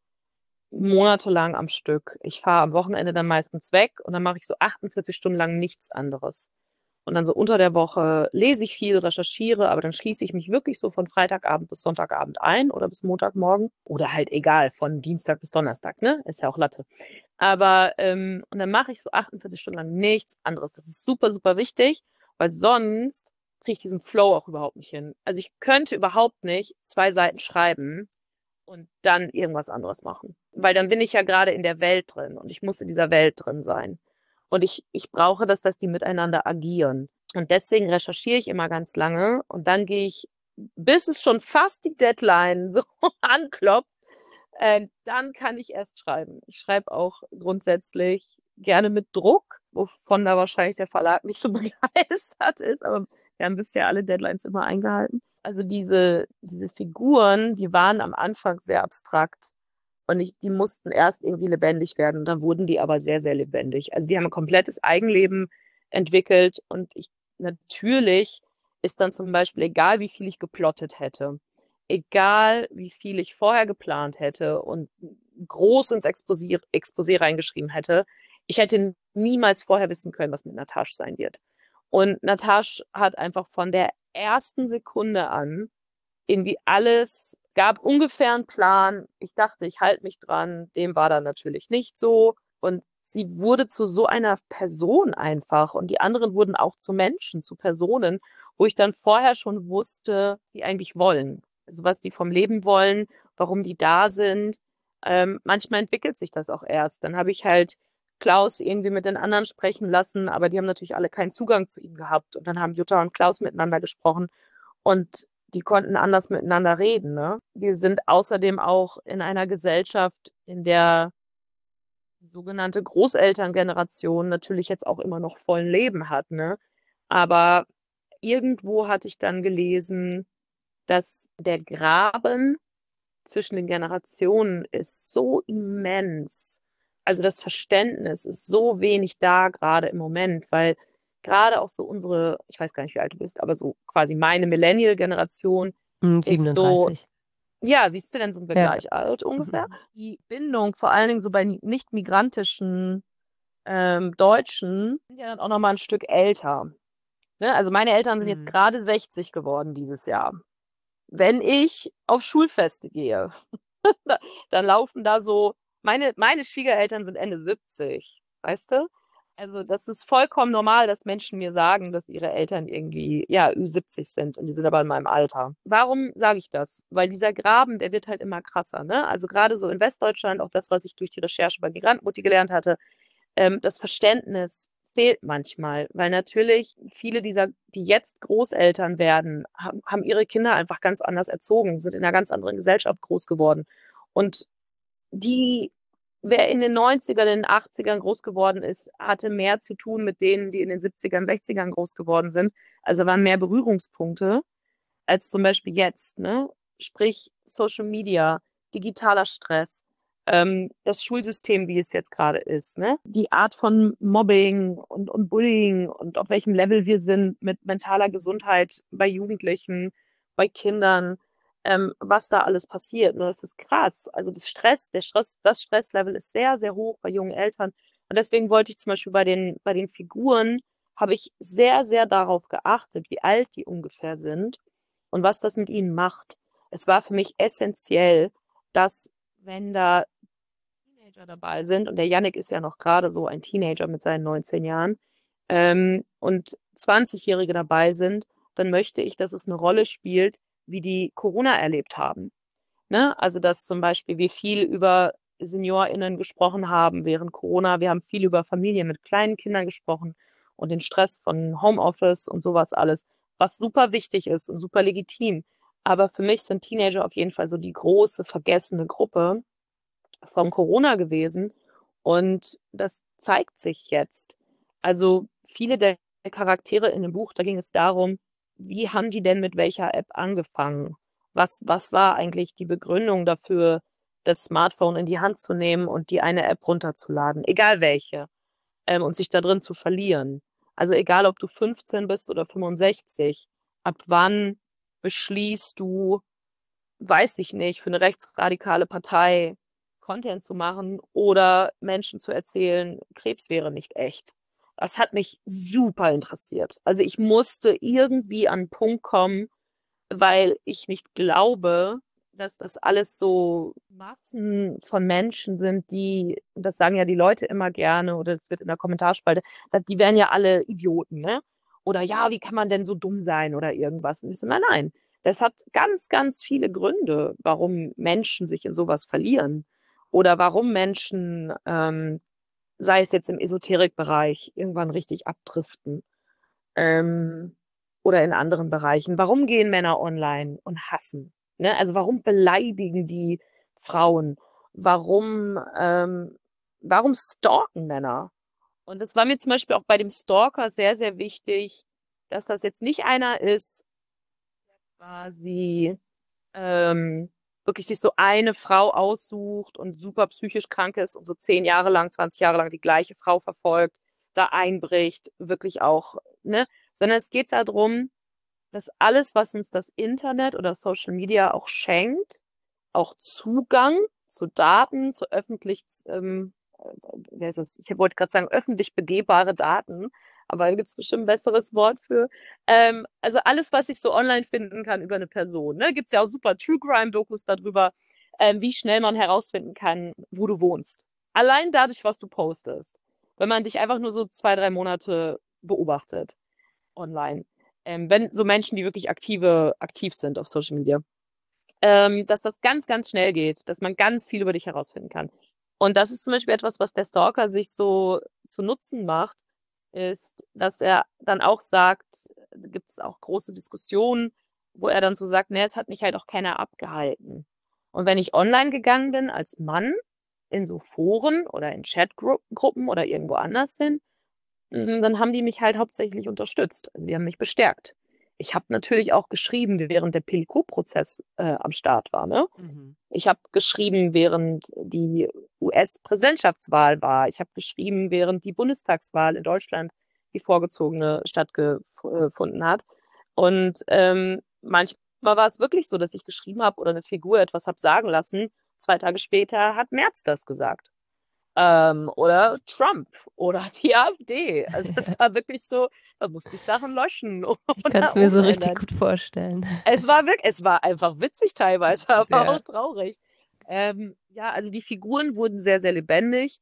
monatelang am Stück. Ich fahre am Wochenende dann meistens weg und dann mache ich so achtundvierzig Stunden lang nichts anderes. Und dann so unter der Woche lese ich viel, recherchiere, aber dann schließe ich mich wirklich so von Freitagabend bis Sonntagabend ein oder bis Montagmorgen. Oder halt egal, von Dienstag bis Donnerstag, ne? Ist ja auch Latte. Aber, ähm, und dann mache ich so achtundvierzig Stunden lang nichts anderes. Das ist super, super wichtig, weil sonst kriege ich diesen Flow auch überhaupt nicht hin. Also ich könnte überhaupt nicht zwei Seiten schreiben und dann irgendwas anderes machen. Weil dann bin ich ja gerade in der Welt drin und ich muss in dieser Welt drin sein. Und ich, ich brauche das, dass die miteinander agieren. Und deswegen recherchiere ich immer ganz lange und dann gehe ich, bis es schon fast die Deadline so anklopft, äh, dann kann ich erst schreiben. Ich schreibe auch grundsätzlich gerne mit Druck, wovon da wahrscheinlich der Verlag nicht so begeistert ist, aber wir haben bisher alle Deadlines immer eingehalten. Also diese, diese Figuren, die waren am Anfang sehr abstrakt und ich, die mussten erst irgendwie lebendig werden. Und dann wurden die aber sehr, sehr lebendig. Also die haben ein komplettes Eigenleben entwickelt und ich, natürlich ist dann zum Beispiel egal, wie viel ich geplottet hätte, egal wie viel ich vorher geplant hätte und groß ins Exposé, Exposé reingeschrieben hätte, ich hätte niemals vorher wissen können, was mit Natascha sein wird. Und Natascha hat einfach von der ersten Sekunde an irgendwie alles, gab ungefähr einen Plan. Ich dachte, ich halte mich dran. Dem war dann natürlich nicht so. Und sie wurde zu so einer Person einfach. Und die anderen wurden auch zu Menschen, zu Personen, wo ich dann vorher schon wusste, die eigentlich wollen. Also was die vom Leben wollen, warum die da sind. Ähm, manchmal entwickelt sich das auch erst. Dann habe ich halt Klaus irgendwie mit den anderen sprechen lassen, aber die haben natürlich alle keinen Zugang zu ihm gehabt. Und dann haben Jutta und Klaus miteinander gesprochen und die konnten anders miteinander reden, ne? Wir sind außerdem auch in einer Gesellschaft, in der die sogenannte Großelterngeneration natürlich jetzt auch immer noch vollen Leben hat, ne? Aber irgendwo hatte ich dann gelesen, dass der Graben zwischen den Generationen ist so immens. Also das Verständnis ist so wenig da gerade im Moment, weil gerade auch so unsere, ich weiß gar nicht, wie alt du bist, aber so quasi meine Millennial-Generation Hm, ist so, siebenunddreißig. ja, siehst du, dann sind wir Ja. gleich alt ungefähr. Die Bindung, vor allen Dingen so bei nicht migrantischen ähm, Deutschen, sind ja dann auch noch mal ein Stück älter. Ne? Also meine Eltern sind jetzt Mhm. gerade sechzig geworden dieses Jahr. Wenn ich auf Schulfeste gehe, dann laufen da so, meine, meine Schwiegereltern sind Ende siebzig, weißt du? Also das ist vollkommen normal, dass Menschen mir sagen, dass ihre Eltern irgendwie, ja, ü siebzig sind und die sind aber in meinem Alter. Warum sage ich das? Weil dieser Graben, der wird halt immer krasser, ne? Also gerade so in Westdeutschland, auch das, was ich durch die Recherche bei Migrantenmutti gelernt hatte, ähm, das Verständnis fehlt manchmal, weil natürlich viele dieser, die jetzt Großeltern werden, haben, haben ihre Kinder einfach ganz anders erzogen, sind in einer ganz anderen Gesellschaft groß geworden. Und die, wer in den Neunzigern, in den Achtzigern groß geworden ist, hatte mehr zu tun mit denen, die in den Siebzigern, Sechzigern groß geworden sind. Also waren mehr Berührungspunkte als zum Beispiel jetzt, ne? Sprich Social Media, digitaler Stress, ähm, das Schulsystem, wie es jetzt gerade ist, ne? Die Art von Mobbing und, und Bullying und auf welchem Level wir sind mit mentaler Gesundheit bei Jugendlichen, bei Kindern, ähm, was da alles passiert. Ne? Das ist krass. Also das Stress, der Stress, das Stresslevel ist sehr, sehr hoch bei jungen Eltern. Und deswegen wollte ich zum Beispiel bei den, bei den Figuren, habe ich sehr, sehr darauf geachtet, wie alt die ungefähr sind und was das mit ihnen macht. Es war für mich essentiell, dass wenn da Teenager dabei sind, und der Yannick ist ja noch gerade so ein Teenager mit seinen neunzehn Jahren, ähm, und zwanzig-Jährige dabei sind, dann möchte ich, dass es eine Rolle spielt, wie die Corona erlebt haben. Ne? Also, dass zum Beispiel wir viel über SeniorInnen gesprochen haben während Corona. Wir haben viel über Familien mit kleinen Kindern gesprochen und den Stress von Homeoffice und sowas alles, was super wichtig ist und super legitim. Aber für mich sind Teenager auf jeden Fall so die große vergessene Gruppe von Corona gewesen. Und das zeigt sich jetzt. Also viele der Charaktere in dem Buch, da ging es darum, wie haben die denn mit welcher App angefangen? Was, was war eigentlich die Begründung dafür, das Smartphone in die Hand zu nehmen und die eine App runterzuladen, egal welche, ähm, und sich da drin zu verlieren? Also egal, ob du fünfzehn bist oder fünfundsechzig, ab wann beschließt du, weiß ich nicht, für eine rechtsradikale Partei Content zu machen oder Menschen zu erzählen, Krebs wäre nicht echt. Das hat mich super interessiert. Also ich musste irgendwie an einen Punkt kommen, weil ich nicht glaube, dass das alles so Massen von Menschen sind, die, das sagen ja die Leute immer gerne oder es wird in der Kommentarspalte, dass die wären ja alle Idioten, ne? Oder ja, wie kann man denn so dumm sein oder irgendwas? Und ich so, nein, nein. Das hat ganz, ganz viele Gründe, warum Menschen sich in sowas verlieren. Oder warum Menschen, ähm, sei es jetzt im Esoterikbereich, irgendwann richtig abdriften. Ähm, oder in anderen Bereichen. Warum gehen Männer online und hassen? Ne? Also warum beleidigen die Frauen? Warum, ähm, warum stalken Männer? Und es war mir zum Beispiel auch bei dem Stalker sehr, sehr wichtig, dass das jetzt nicht einer ist, quasi ähm, wirklich sich so eine Frau aussucht und super psychisch krank ist und so zehn Jahre lang, zwanzig Jahre lang die gleiche Frau verfolgt, da einbricht, wirklich auch, ne? Sondern es geht darum, dass alles, was uns das Internet oder Social Media auch schenkt, auch Zugang zu Daten, zu öffentlich, ähm, äh, wie heißt das? Ich wollte gerade sagen, öffentlich begehbare Daten, aber da gibt es bestimmt ein besseres Wort für. Ähm, also alles, was ich so online finden kann über eine Person. Ne? Gibt es ja auch super True Crime-Dokus darüber, ähm, wie schnell man herausfinden kann, wo du wohnst. Allein dadurch, was du postest. Wenn man dich einfach nur so zwei, drei Monate beobachtet online. Ähm, wenn so Menschen, die wirklich aktive, aktiv sind auf Social Media, ähm, dass das ganz, ganz schnell geht, dass man ganz viel über dich herausfinden kann. Und das ist zum Beispiel etwas, was der Stalker sich so zu Nutzen macht, ist, dass er dann auch sagt, da gibt es auch große Diskussionen, wo er dann so sagt, ne, es hat mich halt auch keiner abgehalten. Und wenn ich online gegangen bin als Mann in so Foren oder in Chatgruppen oder irgendwo anders hin, mm, dann haben die mich halt hauptsächlich unterstützt. Also die haben mich bestärkt. Ich habe natürlich auch geschrieben, während der Pellico-Prozess äh, am Start war, ne? Mhm. Ich habe geschrieben, während die U S-Präsidentschaftswahl war. Ich habe geschrieben, während die Bundestagswahl in Deutschland, die vorgezogene, stattgefunden hat. Und ähm, manchmal war es wirklich so, dass ich geschrieben habe oder eine Figur etwas habe sagen lassen. Zwei Tage später hat Merz das gesagt. Ähm, oder Trump oder die AfD. Also es war wirklich so, da musste ich Sachen löschen Ich kann es oder mir so richtig umändern. gut vorstellen. Es war wirklich, es war einfach witzig teilweise, aber auch Ja. traurig. Ähm, ja, also die Figuren wurden sehr, sehr lebendig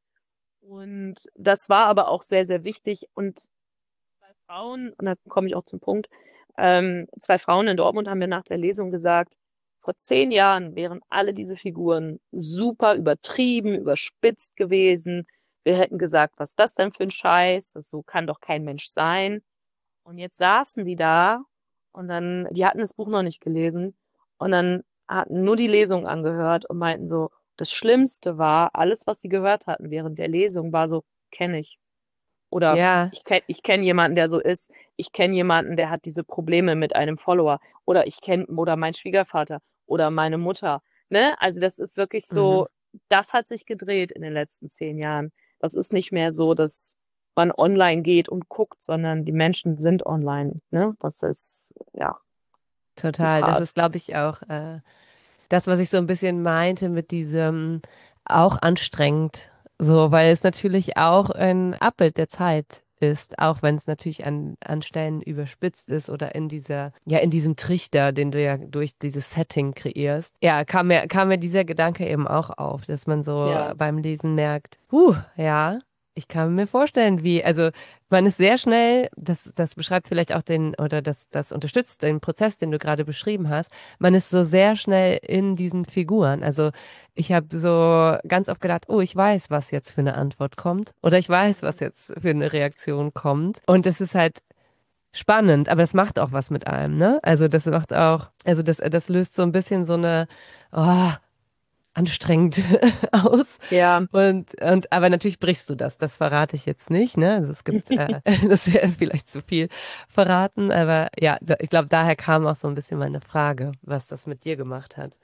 und das war aber auch sehr, sehr wichtig. Und zwei Frauen, und da komme ich auch zum Punkt, ähm, zwei Frauen in Dortmund haben mir nach der Lesung gesagt, vor zehn Jahren wären alle diese Figuren super übertrieben, überspitzt gewesen. Wir hätten gesagt, was ist das denn für ein Scheiß? Das so kann doch kein Mensch sein. Und jetzt saßen die da und dann, die hatten das Buch noch nicht gelesen und dann hatten nur die Lesung angehört und meinten so, das Schlimmste war, alles, was sie gehört hatten während der Lesung, war so, kenne ich. Oder Ja, ich kenne ich kenn jemanden, der so ist. Ich kenne jemanden, der hat diese Probleme mit einem Follower. Oder ich kenne, oder mein Schwiegervater oder meine Mutter. Ne? Also das ist wirklich mhm. so, das hat sich gedreht in den letzten zehn Jahren. Das ist nicht mehr so, dass man online geht und guckt, sondern die Menschen sind online. Ne? Das ist, ja, ist Total. Das hart. ist, glaube ich, auch äh, das, was ich so ein bisschen meinte mit diesem auch anstrengend. So, weil es natürlich auch ein Abbild der Zeit ist, auch wenn es natürlich an, an Stellen überspitzt ist oder in dieser, ja, in diesem Trichter, den du ja durch dieses Setting kreierst. Ja, kam mir, kam mir dieser Gedanke eben auch auf, dass man so Ja. beim Lesen merkt, huh, ja, ich kann mir vorstellen, wie, also man ist sehr schnell, das, das beschreibt vielleicht auch den, oder das, das unterstützt den Prozess, den du gerade beschrieben hast. Man ist so sehr schnell in diesen Figuren. Also ich habe so ganz oft gedacht, oh, ich weiß, was jetzt für eine Antwort kommt. Oder ich weiß, was jetzt für eine Reaktion kommt. Und es ist halt spannend, aber es macht auch was mit einem, ne? Also das macht auch, also das, das löst so ein bisschen so eine, oh, anstrengend aus. Ja. Und, und, aber natürlich brichst du das. Das verrate ich jetzt nicht, ne? Also es gibt, äh, das wäre vielleicht zu viel verraten, aber ja, da, ich glaube, daher kam auch so ein bisschen meine Frage, was das mit dir gemacht hat.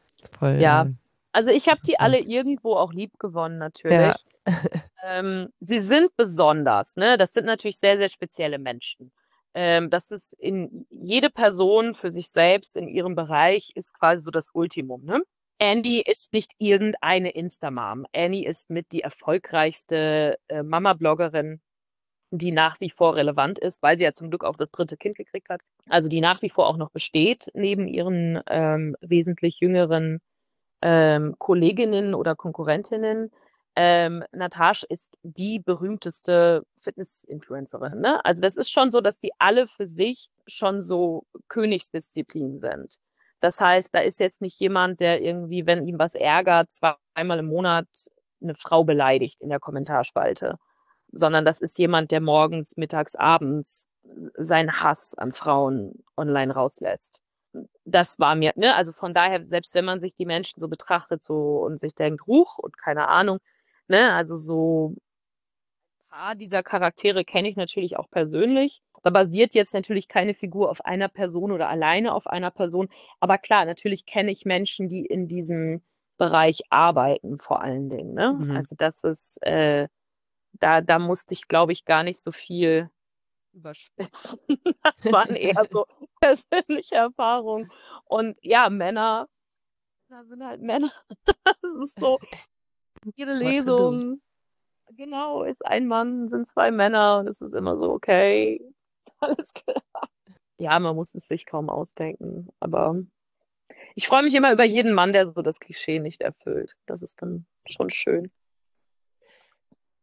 Ja. Voll Also ich äh, habe die alle interessant. irgendwo auch lieb gewonnen, Ja, natürlich. Ähm, sie sind besonders, ne? Das sind natürlich sehr, sehr spezielle Menschen. Ähm, das ist in jede Person für sich selbst in ihrem Bereich ist quasi so das Ultimum, ne? Annie ist nicht irgendeine Insta-Mom. Annie ist mit die erfolgreichste äh, Mama-Bloggerin, die nach wie vor relevant ist, weil sie ja zum Glück auch das dritte Kind gekriegt hat. Also die nach wie vor auch noch besteht, neben ihren ähm, wesentlich jüngeren ähm, Kolleginnen oder Konkurrentinnen. Ähm, Natascha ist die berühmteste Fitness-Influencerin. Ne? Also das ist schon so, dass die alle für sich schon so Königsdisziplin sind. Das heißt, da ist jetzt nicht jemand, der irgendwie, wenn ihm was ärgert, zweimal im Monat eine Frau beleidigt in der Kommentarspalte, sondern das ist jemand, der morgens, mittags, abends seinen Hass an Frauen online rauslässt. Das war mir, ne, also von daher, selbst wenn man sich die Menschen so betrachtet so und sich denkt, huch, und keine Ahnung, ne, also so ein paar dieser Charaktere kenne ich natürlich auch persönlich. Da basiert jetzt natürlich keine Figur auf einer Person oder alleine auf einer Person. Aber klar, natürlich kenne ich Menschen, die in diesem Bereich arbeiten, vor allen Dingen, ne? mhm. Also das ist, äh, da, da musste ich, glaube ich, gar nicht so viel überspitzen. Das waren eher so persönliche Erfahrungen. Und ja, Männer, da sind halt Männer. Das ist so, jede Absolut. Lesung, genau, ist ein Mann, sind zwei Männer und es ist immer so, okay, alles klar. Ja, man muss es sich kaum ausdenken. Aber ich freue mich immer über jeden Mann, der so das Klischee nicht erfüllt. Das ist dann schon schön.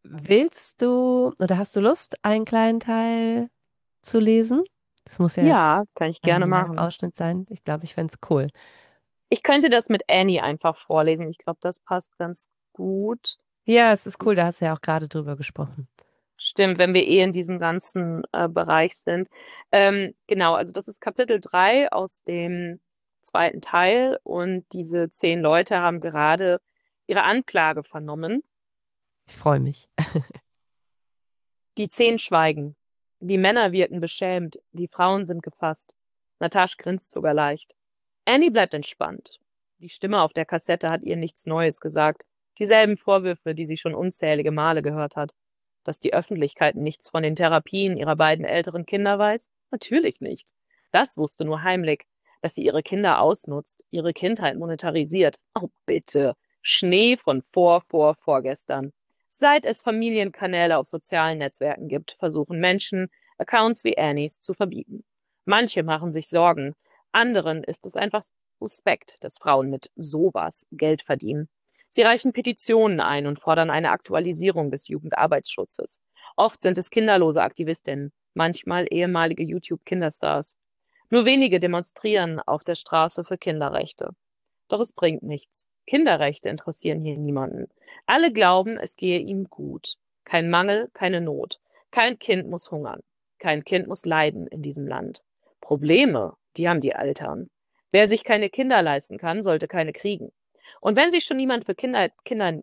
Willst du oder hast du Lust, einen kleinen Teil zu lesen? Das muss ja jetzt Ja, kann ich ein gerne langer machen. Ausschnitt sein. Ich glaube, ich fände es cool. Ich könnte das mit Annie einfach vorlesen. Ich glaube, das passt ganz gut. Ja, es ist cool, da hast du ja auch gerade drüber gesprochen. Stimmt, wenn wir eh in diesem ganzen äh, Bereich sind. Ähm, genau, also das ist Kapitel drei aus dem zweiten Teil und diese zehn Leute haben gerade ihre Anklage vernommen. Ich freue mich. Die zehn schweigen. Die Männer wirken beschämt, die Frauen sind gefasst. Natascha grinst sogar leicht. Annie bleibt entspannt. Die Stimme auf der Kassette hat ihr nichts Neues gesagt. Dieselben Vorwürfe, die sie schon unzählige Male gehört hat. Dass die Öffentlichkeit nichts von den Therapien ihrer beiden älteren Kinder weiß? Natürlich nicht. Das wusste nur Heimlich, dass sie ihre Kinder ausnutzt, ihre Kindheit monetarisiert. Oh, bitte. Schnee von vor, vor, vorgestern. Seit es Familienkanäle auf sozialen Netzwerken gibt, versuchen Menschen, Accounts wie Annies zu verbieten. Manche machen sich Sorgen, anderen ist es einfach suspekt, dass Frauen mit sowas Geld verdienen. Sie reichen Petitionen ein und fordern eine Aktualisierung des Jugendarbeitsschutzes. Oft sind es kinderlose Aktivistinnen, manchmal ehemalige YouTube-Kinderstars. Nur wenige demonstrieren auf der Straße für Kinderrechte. Doch es bringt nichts. Kinderrechte interessieren hier niemanden. Alle glauben, es gehe ihm gut. Kein Mangel, keine Not. Kein Kind muss hungern. Kein Kind muss leiden in diesem Land. Probleme, die haben die Eltern. Wer sich keine Kinder leisten kann, sollte keine kriegen. Und wenn sich schon niemand für Kinder, Kinder,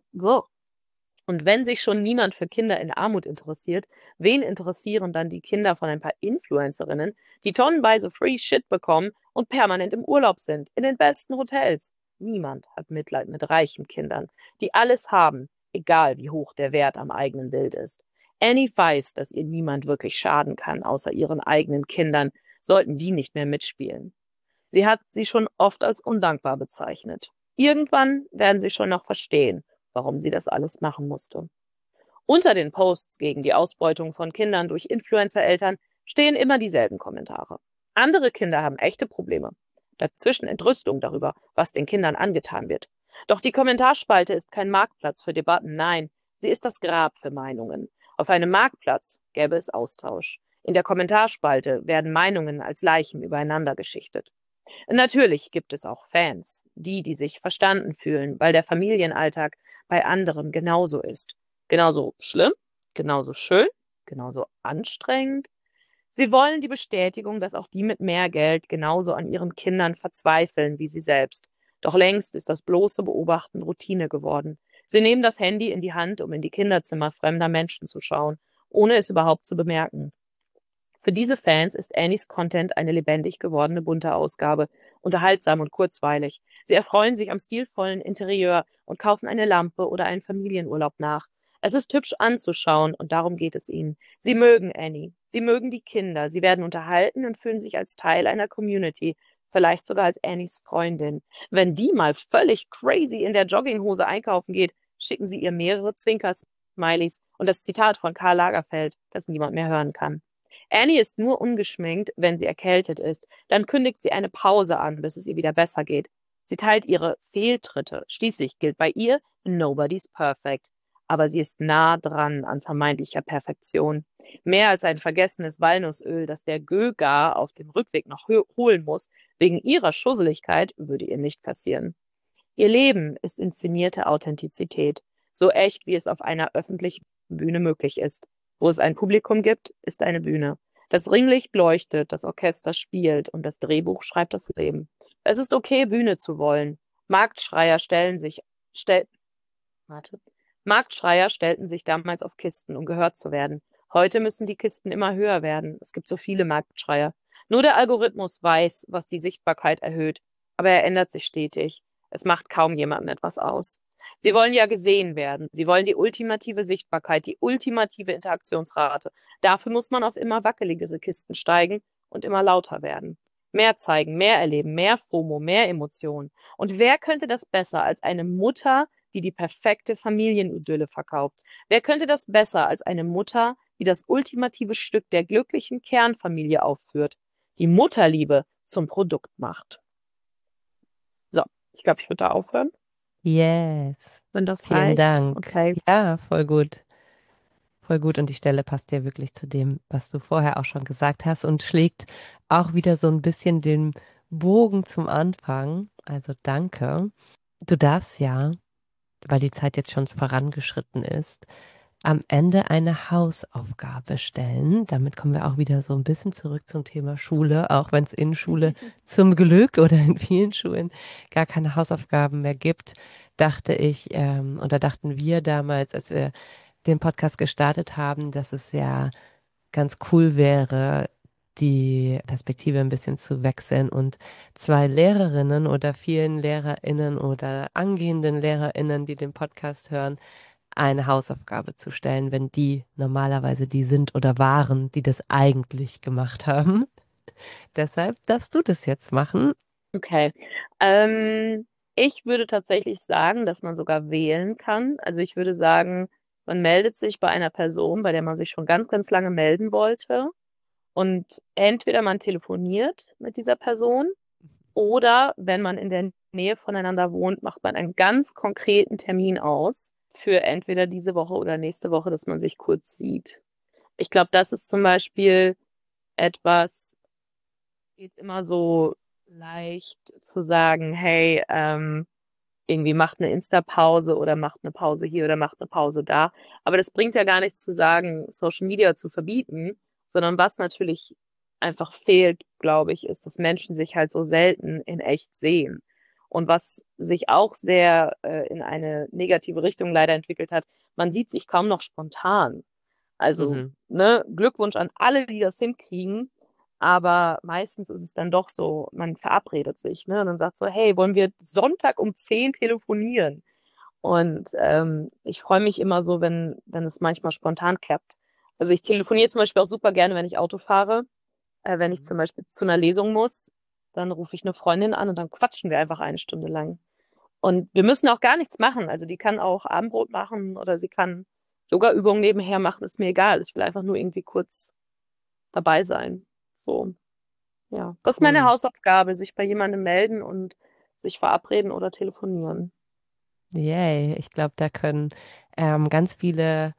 und wenn sich schon niemand für Kinder in Armut interessiert, wen interessieren dann die Kinder von ein paar Influencerinnen, die tonnenweise Free Shit bekommen und permanent im Urlaub sind, in den besten Hotels? Niemand hat Mitleid mit reichen Kindern, die alles haben, egal wie hoch der Wert am eigenen Bild ist. Annie weiß, dass ihr niemand wirklich schaden kann, außer ihren eigenen Kindern, sollten die nicht mehr mitspielen. Sie hat sie schon oft als undankbar bezeichnet. Irgendwann werden sie schon noch verstehen, warum sie das alles machen musste. Unter den Posts gegen die Ausbeutung von Kindern durch Influencer-Eltern stehen immer dieselben Kommentare. Andere Kinder haben echte Probleme. Dazwischen Entrüstung darüber, was den Kindern angetan wird. Doch die Kommentarspalte ist kein Marktplatz für Debatten, nein, sie ist das Grab für Meinungen. Auf einem Marktplatz gäbe es Austausch. In der Kommentarspalte werden Meinungen als Leichen übereinander geschichtet. Natürlich gibt es auch Fans, die, die sich verstanden fühlen, weil der Familienalltag bei anderen genauso ist. Genauso schlimm, genauso schön, genauso anstrengend. Sie wollen die Bestätigung, dass auch die mit mehr Geld genauso an ihren Kindern verzweifeln wie sie selbst. Doch längst ist das bloße Beobachten Routine geworden. Sie nehmen das Handy in die Hand, um in die Kinderzimmer fremder Menschen zu schauen, ohne es überhaupt zu bemerken. Für diese Fans ist Annies Content eine lebendig gewordene bunte Ausgabe, unterhaltsam und kurzweilig. Sie erfreuen sich am stilvollen Interieur und kaufen eine Lampe oder einen Familienurlaub nach. Es ist hübsch anzuschauen und darum geht es ihnen. Sie mögen Annie, sie mögen die Kinder, sie werden unterhalten und fühlen sich als Teil einer Community, vielleicht sogar als Annies Freundin. Wenn die mal völlig crazy in der Jogginghose einkaufen geht, schicken sie ihr mehrere Zwinker-Smileys und das Zitat von Karl Lagerfeld, das niemand mehr hören kann. Annie ist nur ungeschminkt, wenn sie erkältet ist. Dann kündigt sie eine Pause an, bis es ihr wieder besser geht. Sie teilt ihre Fehltritte. Schließlich gilt bei ihr, nobody's perfect. Aber sie ist nah dran an vermeintlicher Perfektion. Mehr als ein vergessenes Walnussöl, das der Gögar auf dem Rückweg noch holen muss, wegen ihrer Schusseligkeit, würde ihr nicht passieren. Ihr Leben ist inszenierte Authentizität, so echt, wie es auf einer öffentlichen Bühne möglich ist. Wo es ein Publikum gibt, ist eine Bühne. Das Ringlicht leuchtet, das Orchester spielt und das Drehbuch schreibt das Leben. Es ist okay, Bühne zu wollen. Marktschreier stellen sich, stell, warte. Marktschreier stellten sich damals auf Kisten, um gehört zu werden. Heute müssen die Kisten immer höher werden. Es gibt so viele Marktschreier. Nur der Algorithmus weiß, was die Sichtbarkeit erhöht. Aber er ändert sich stetig. Es macht kaum jemandem etwas aus. Sie wollen ja gesehen werden. Sie wollen die ultimative Sichtbarkeit, die ultimative Interaktionsrate. Dafür muss man auf immer wackeligere Kisten steigen und immer lauter werden. Mehr zeigen, mehr erleben, mehr FOMO, mehr Emotionen. Und wer könnte das besser als eine Mutter, die die perfekte Familienidylle verkauft? Wer könnte das besser als eine Mutter, die das ultimative Stück der glücklichen Kernfamilie aufführt, die Mutterliebe zum Produkt macht? So, ich glaube, ich würde da aufhören, Yes. wenn das Vielen reicht. Dank. Okay. Ja, voll gut. Voll gut und die Stelle passt ja wirklich zu dem, was du vorher auch schon gesagt hast und schlägt auch wieder so ein bisschen den Bogen zum Anfang. Also danke. Du darfst ja, weil die Zeit jetzt schon vorangeschritten ist, am Ende eine Hausaufgabe stellen. Damit kommen wir auch wieder so ein bisschen zurück zum Thema Schule, auch wenn es in Schule zum Glück oder in vielen Schulen gar keine Hausaufgaben mehr gibt, dachte ich, ähm, oder dachten wir damals, als wir den Podcast gestartet haben, dass es ja ganz cool wäre, die Perspektive ein bisschen zu wechseln und zwei Lehrerinnen oder vielen LehrerInnen oder angehenden LehrerInnen, die den Podcast hören, eine Hausaufgabe zu stellen, wenn die normalerweise die sind oder waren, die das eigentlich gemacht haben. Deshalb darfst du das jetzt machen. Okay. Ähm, ich würde tatsächlich sagen, dass man sogar wählen kann. Also ich würde sagen, man meldet sich bei einer Person, bei der man sich schon ganz, ganz lange melden wollte. Und entweder man telefoniert mit dieser Person oder wenn man in der Nähe voneinander wohnt, macht man einen ganz konkreten Termin aus für entweder diese Woche oder nächste Woche, dass man sich kurz sieht. Ich glaube, das ist zum Beispiel etwas, geht immer so leicht zu sagen, hey, ähm, irgendwie macht eine Insta-Pause oder macht eine Pause hier oder macht eine Pause da. Aber das bringt ja gar nichts zu sagen, Social Media zu verbieten, sondern was natürlich einfach fehlt, glaube ich, ist, dass Menschen sich halt so selten in echt sehen. Und was sich auch sehr äh, in eine negative Richtung leider entwickelt hat, man sieht sich kaum noch spontan. Also, Mhm. ne, Glückwunsch an alle, die das hinkriegen. Aber meistens ist es dann doch so, man verabredet sich, ne? Und dann sagt so, hey, wollen wir Sonntag um zehn telefonieren? Und ähm, ich freue mich immer so, wenn, wenn es manchmal spontan klappt. Also ich telefoniere zum Beispiel auch super gerne, wenn ich Auto fahre. Äh, wenn ich Mhm. zum Beispiel zu einer Lesung muss, dann rufe ich eine Freundin an und dann quatschen wir einfach eine Stunde lang. Und wir müssen auch gar nichts machen. Also die kann auch Abendbrot machen oder sie kann Yoga-Übungen nebenher machen, ist mir egal. Ich will einfach nur irgendwie kurz dabei sein. So, ja. Das ist meine Cool. Hausaufgabe, sich bei jemandem melden und sich verabreden oder telefonieren. Yay. Ich glaube, da können ähm, ganz viele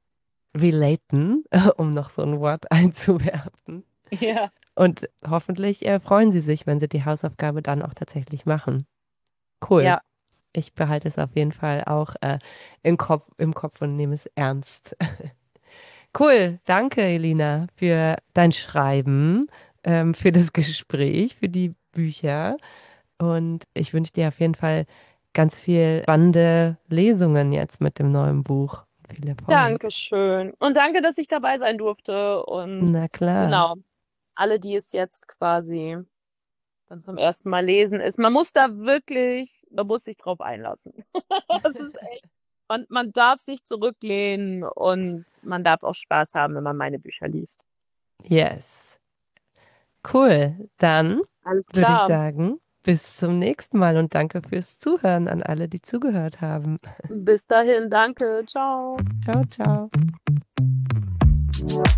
relaten, um noch so ein Wort einzuwerfen. Ja. Und hoffentlich äh, freuen sie sich, wenn sie die Hausaufgabe dann auch tatsächlich machen. Cool. Ja, Ich behalte es auf jeden Fall auch äh, im Kopf, im Kopf und nehme es ernst. Cool. Danke, Elina, für dein Schreiben, ähm, für das Gespräch, für die Bücher. Und ich wünsche dir auf jeden Fall ganz viel spannende Lesungen jetzt mit dem neuen Buch. Viel Erfolg. danke schön. Und danke, dass ich dabei sein durfte. Und Na klar. genau, alle, die es jetzt quasi dann zum ersten Mal lesen, ist, man muss da wirklich, man muss sich drauf einlassen. Das ist echt. Und man darf sich zurücklehnen und man darf auch Spaß haben, wenn man meine Bücher liest. Yes. Cool. Dann Alles würde ich klar. sagen, bis zum nächsten Mal und danke fürs Zuhören an alle, die zugehört haben. Bis dahin, danke. Ciao. Ciao, ciao.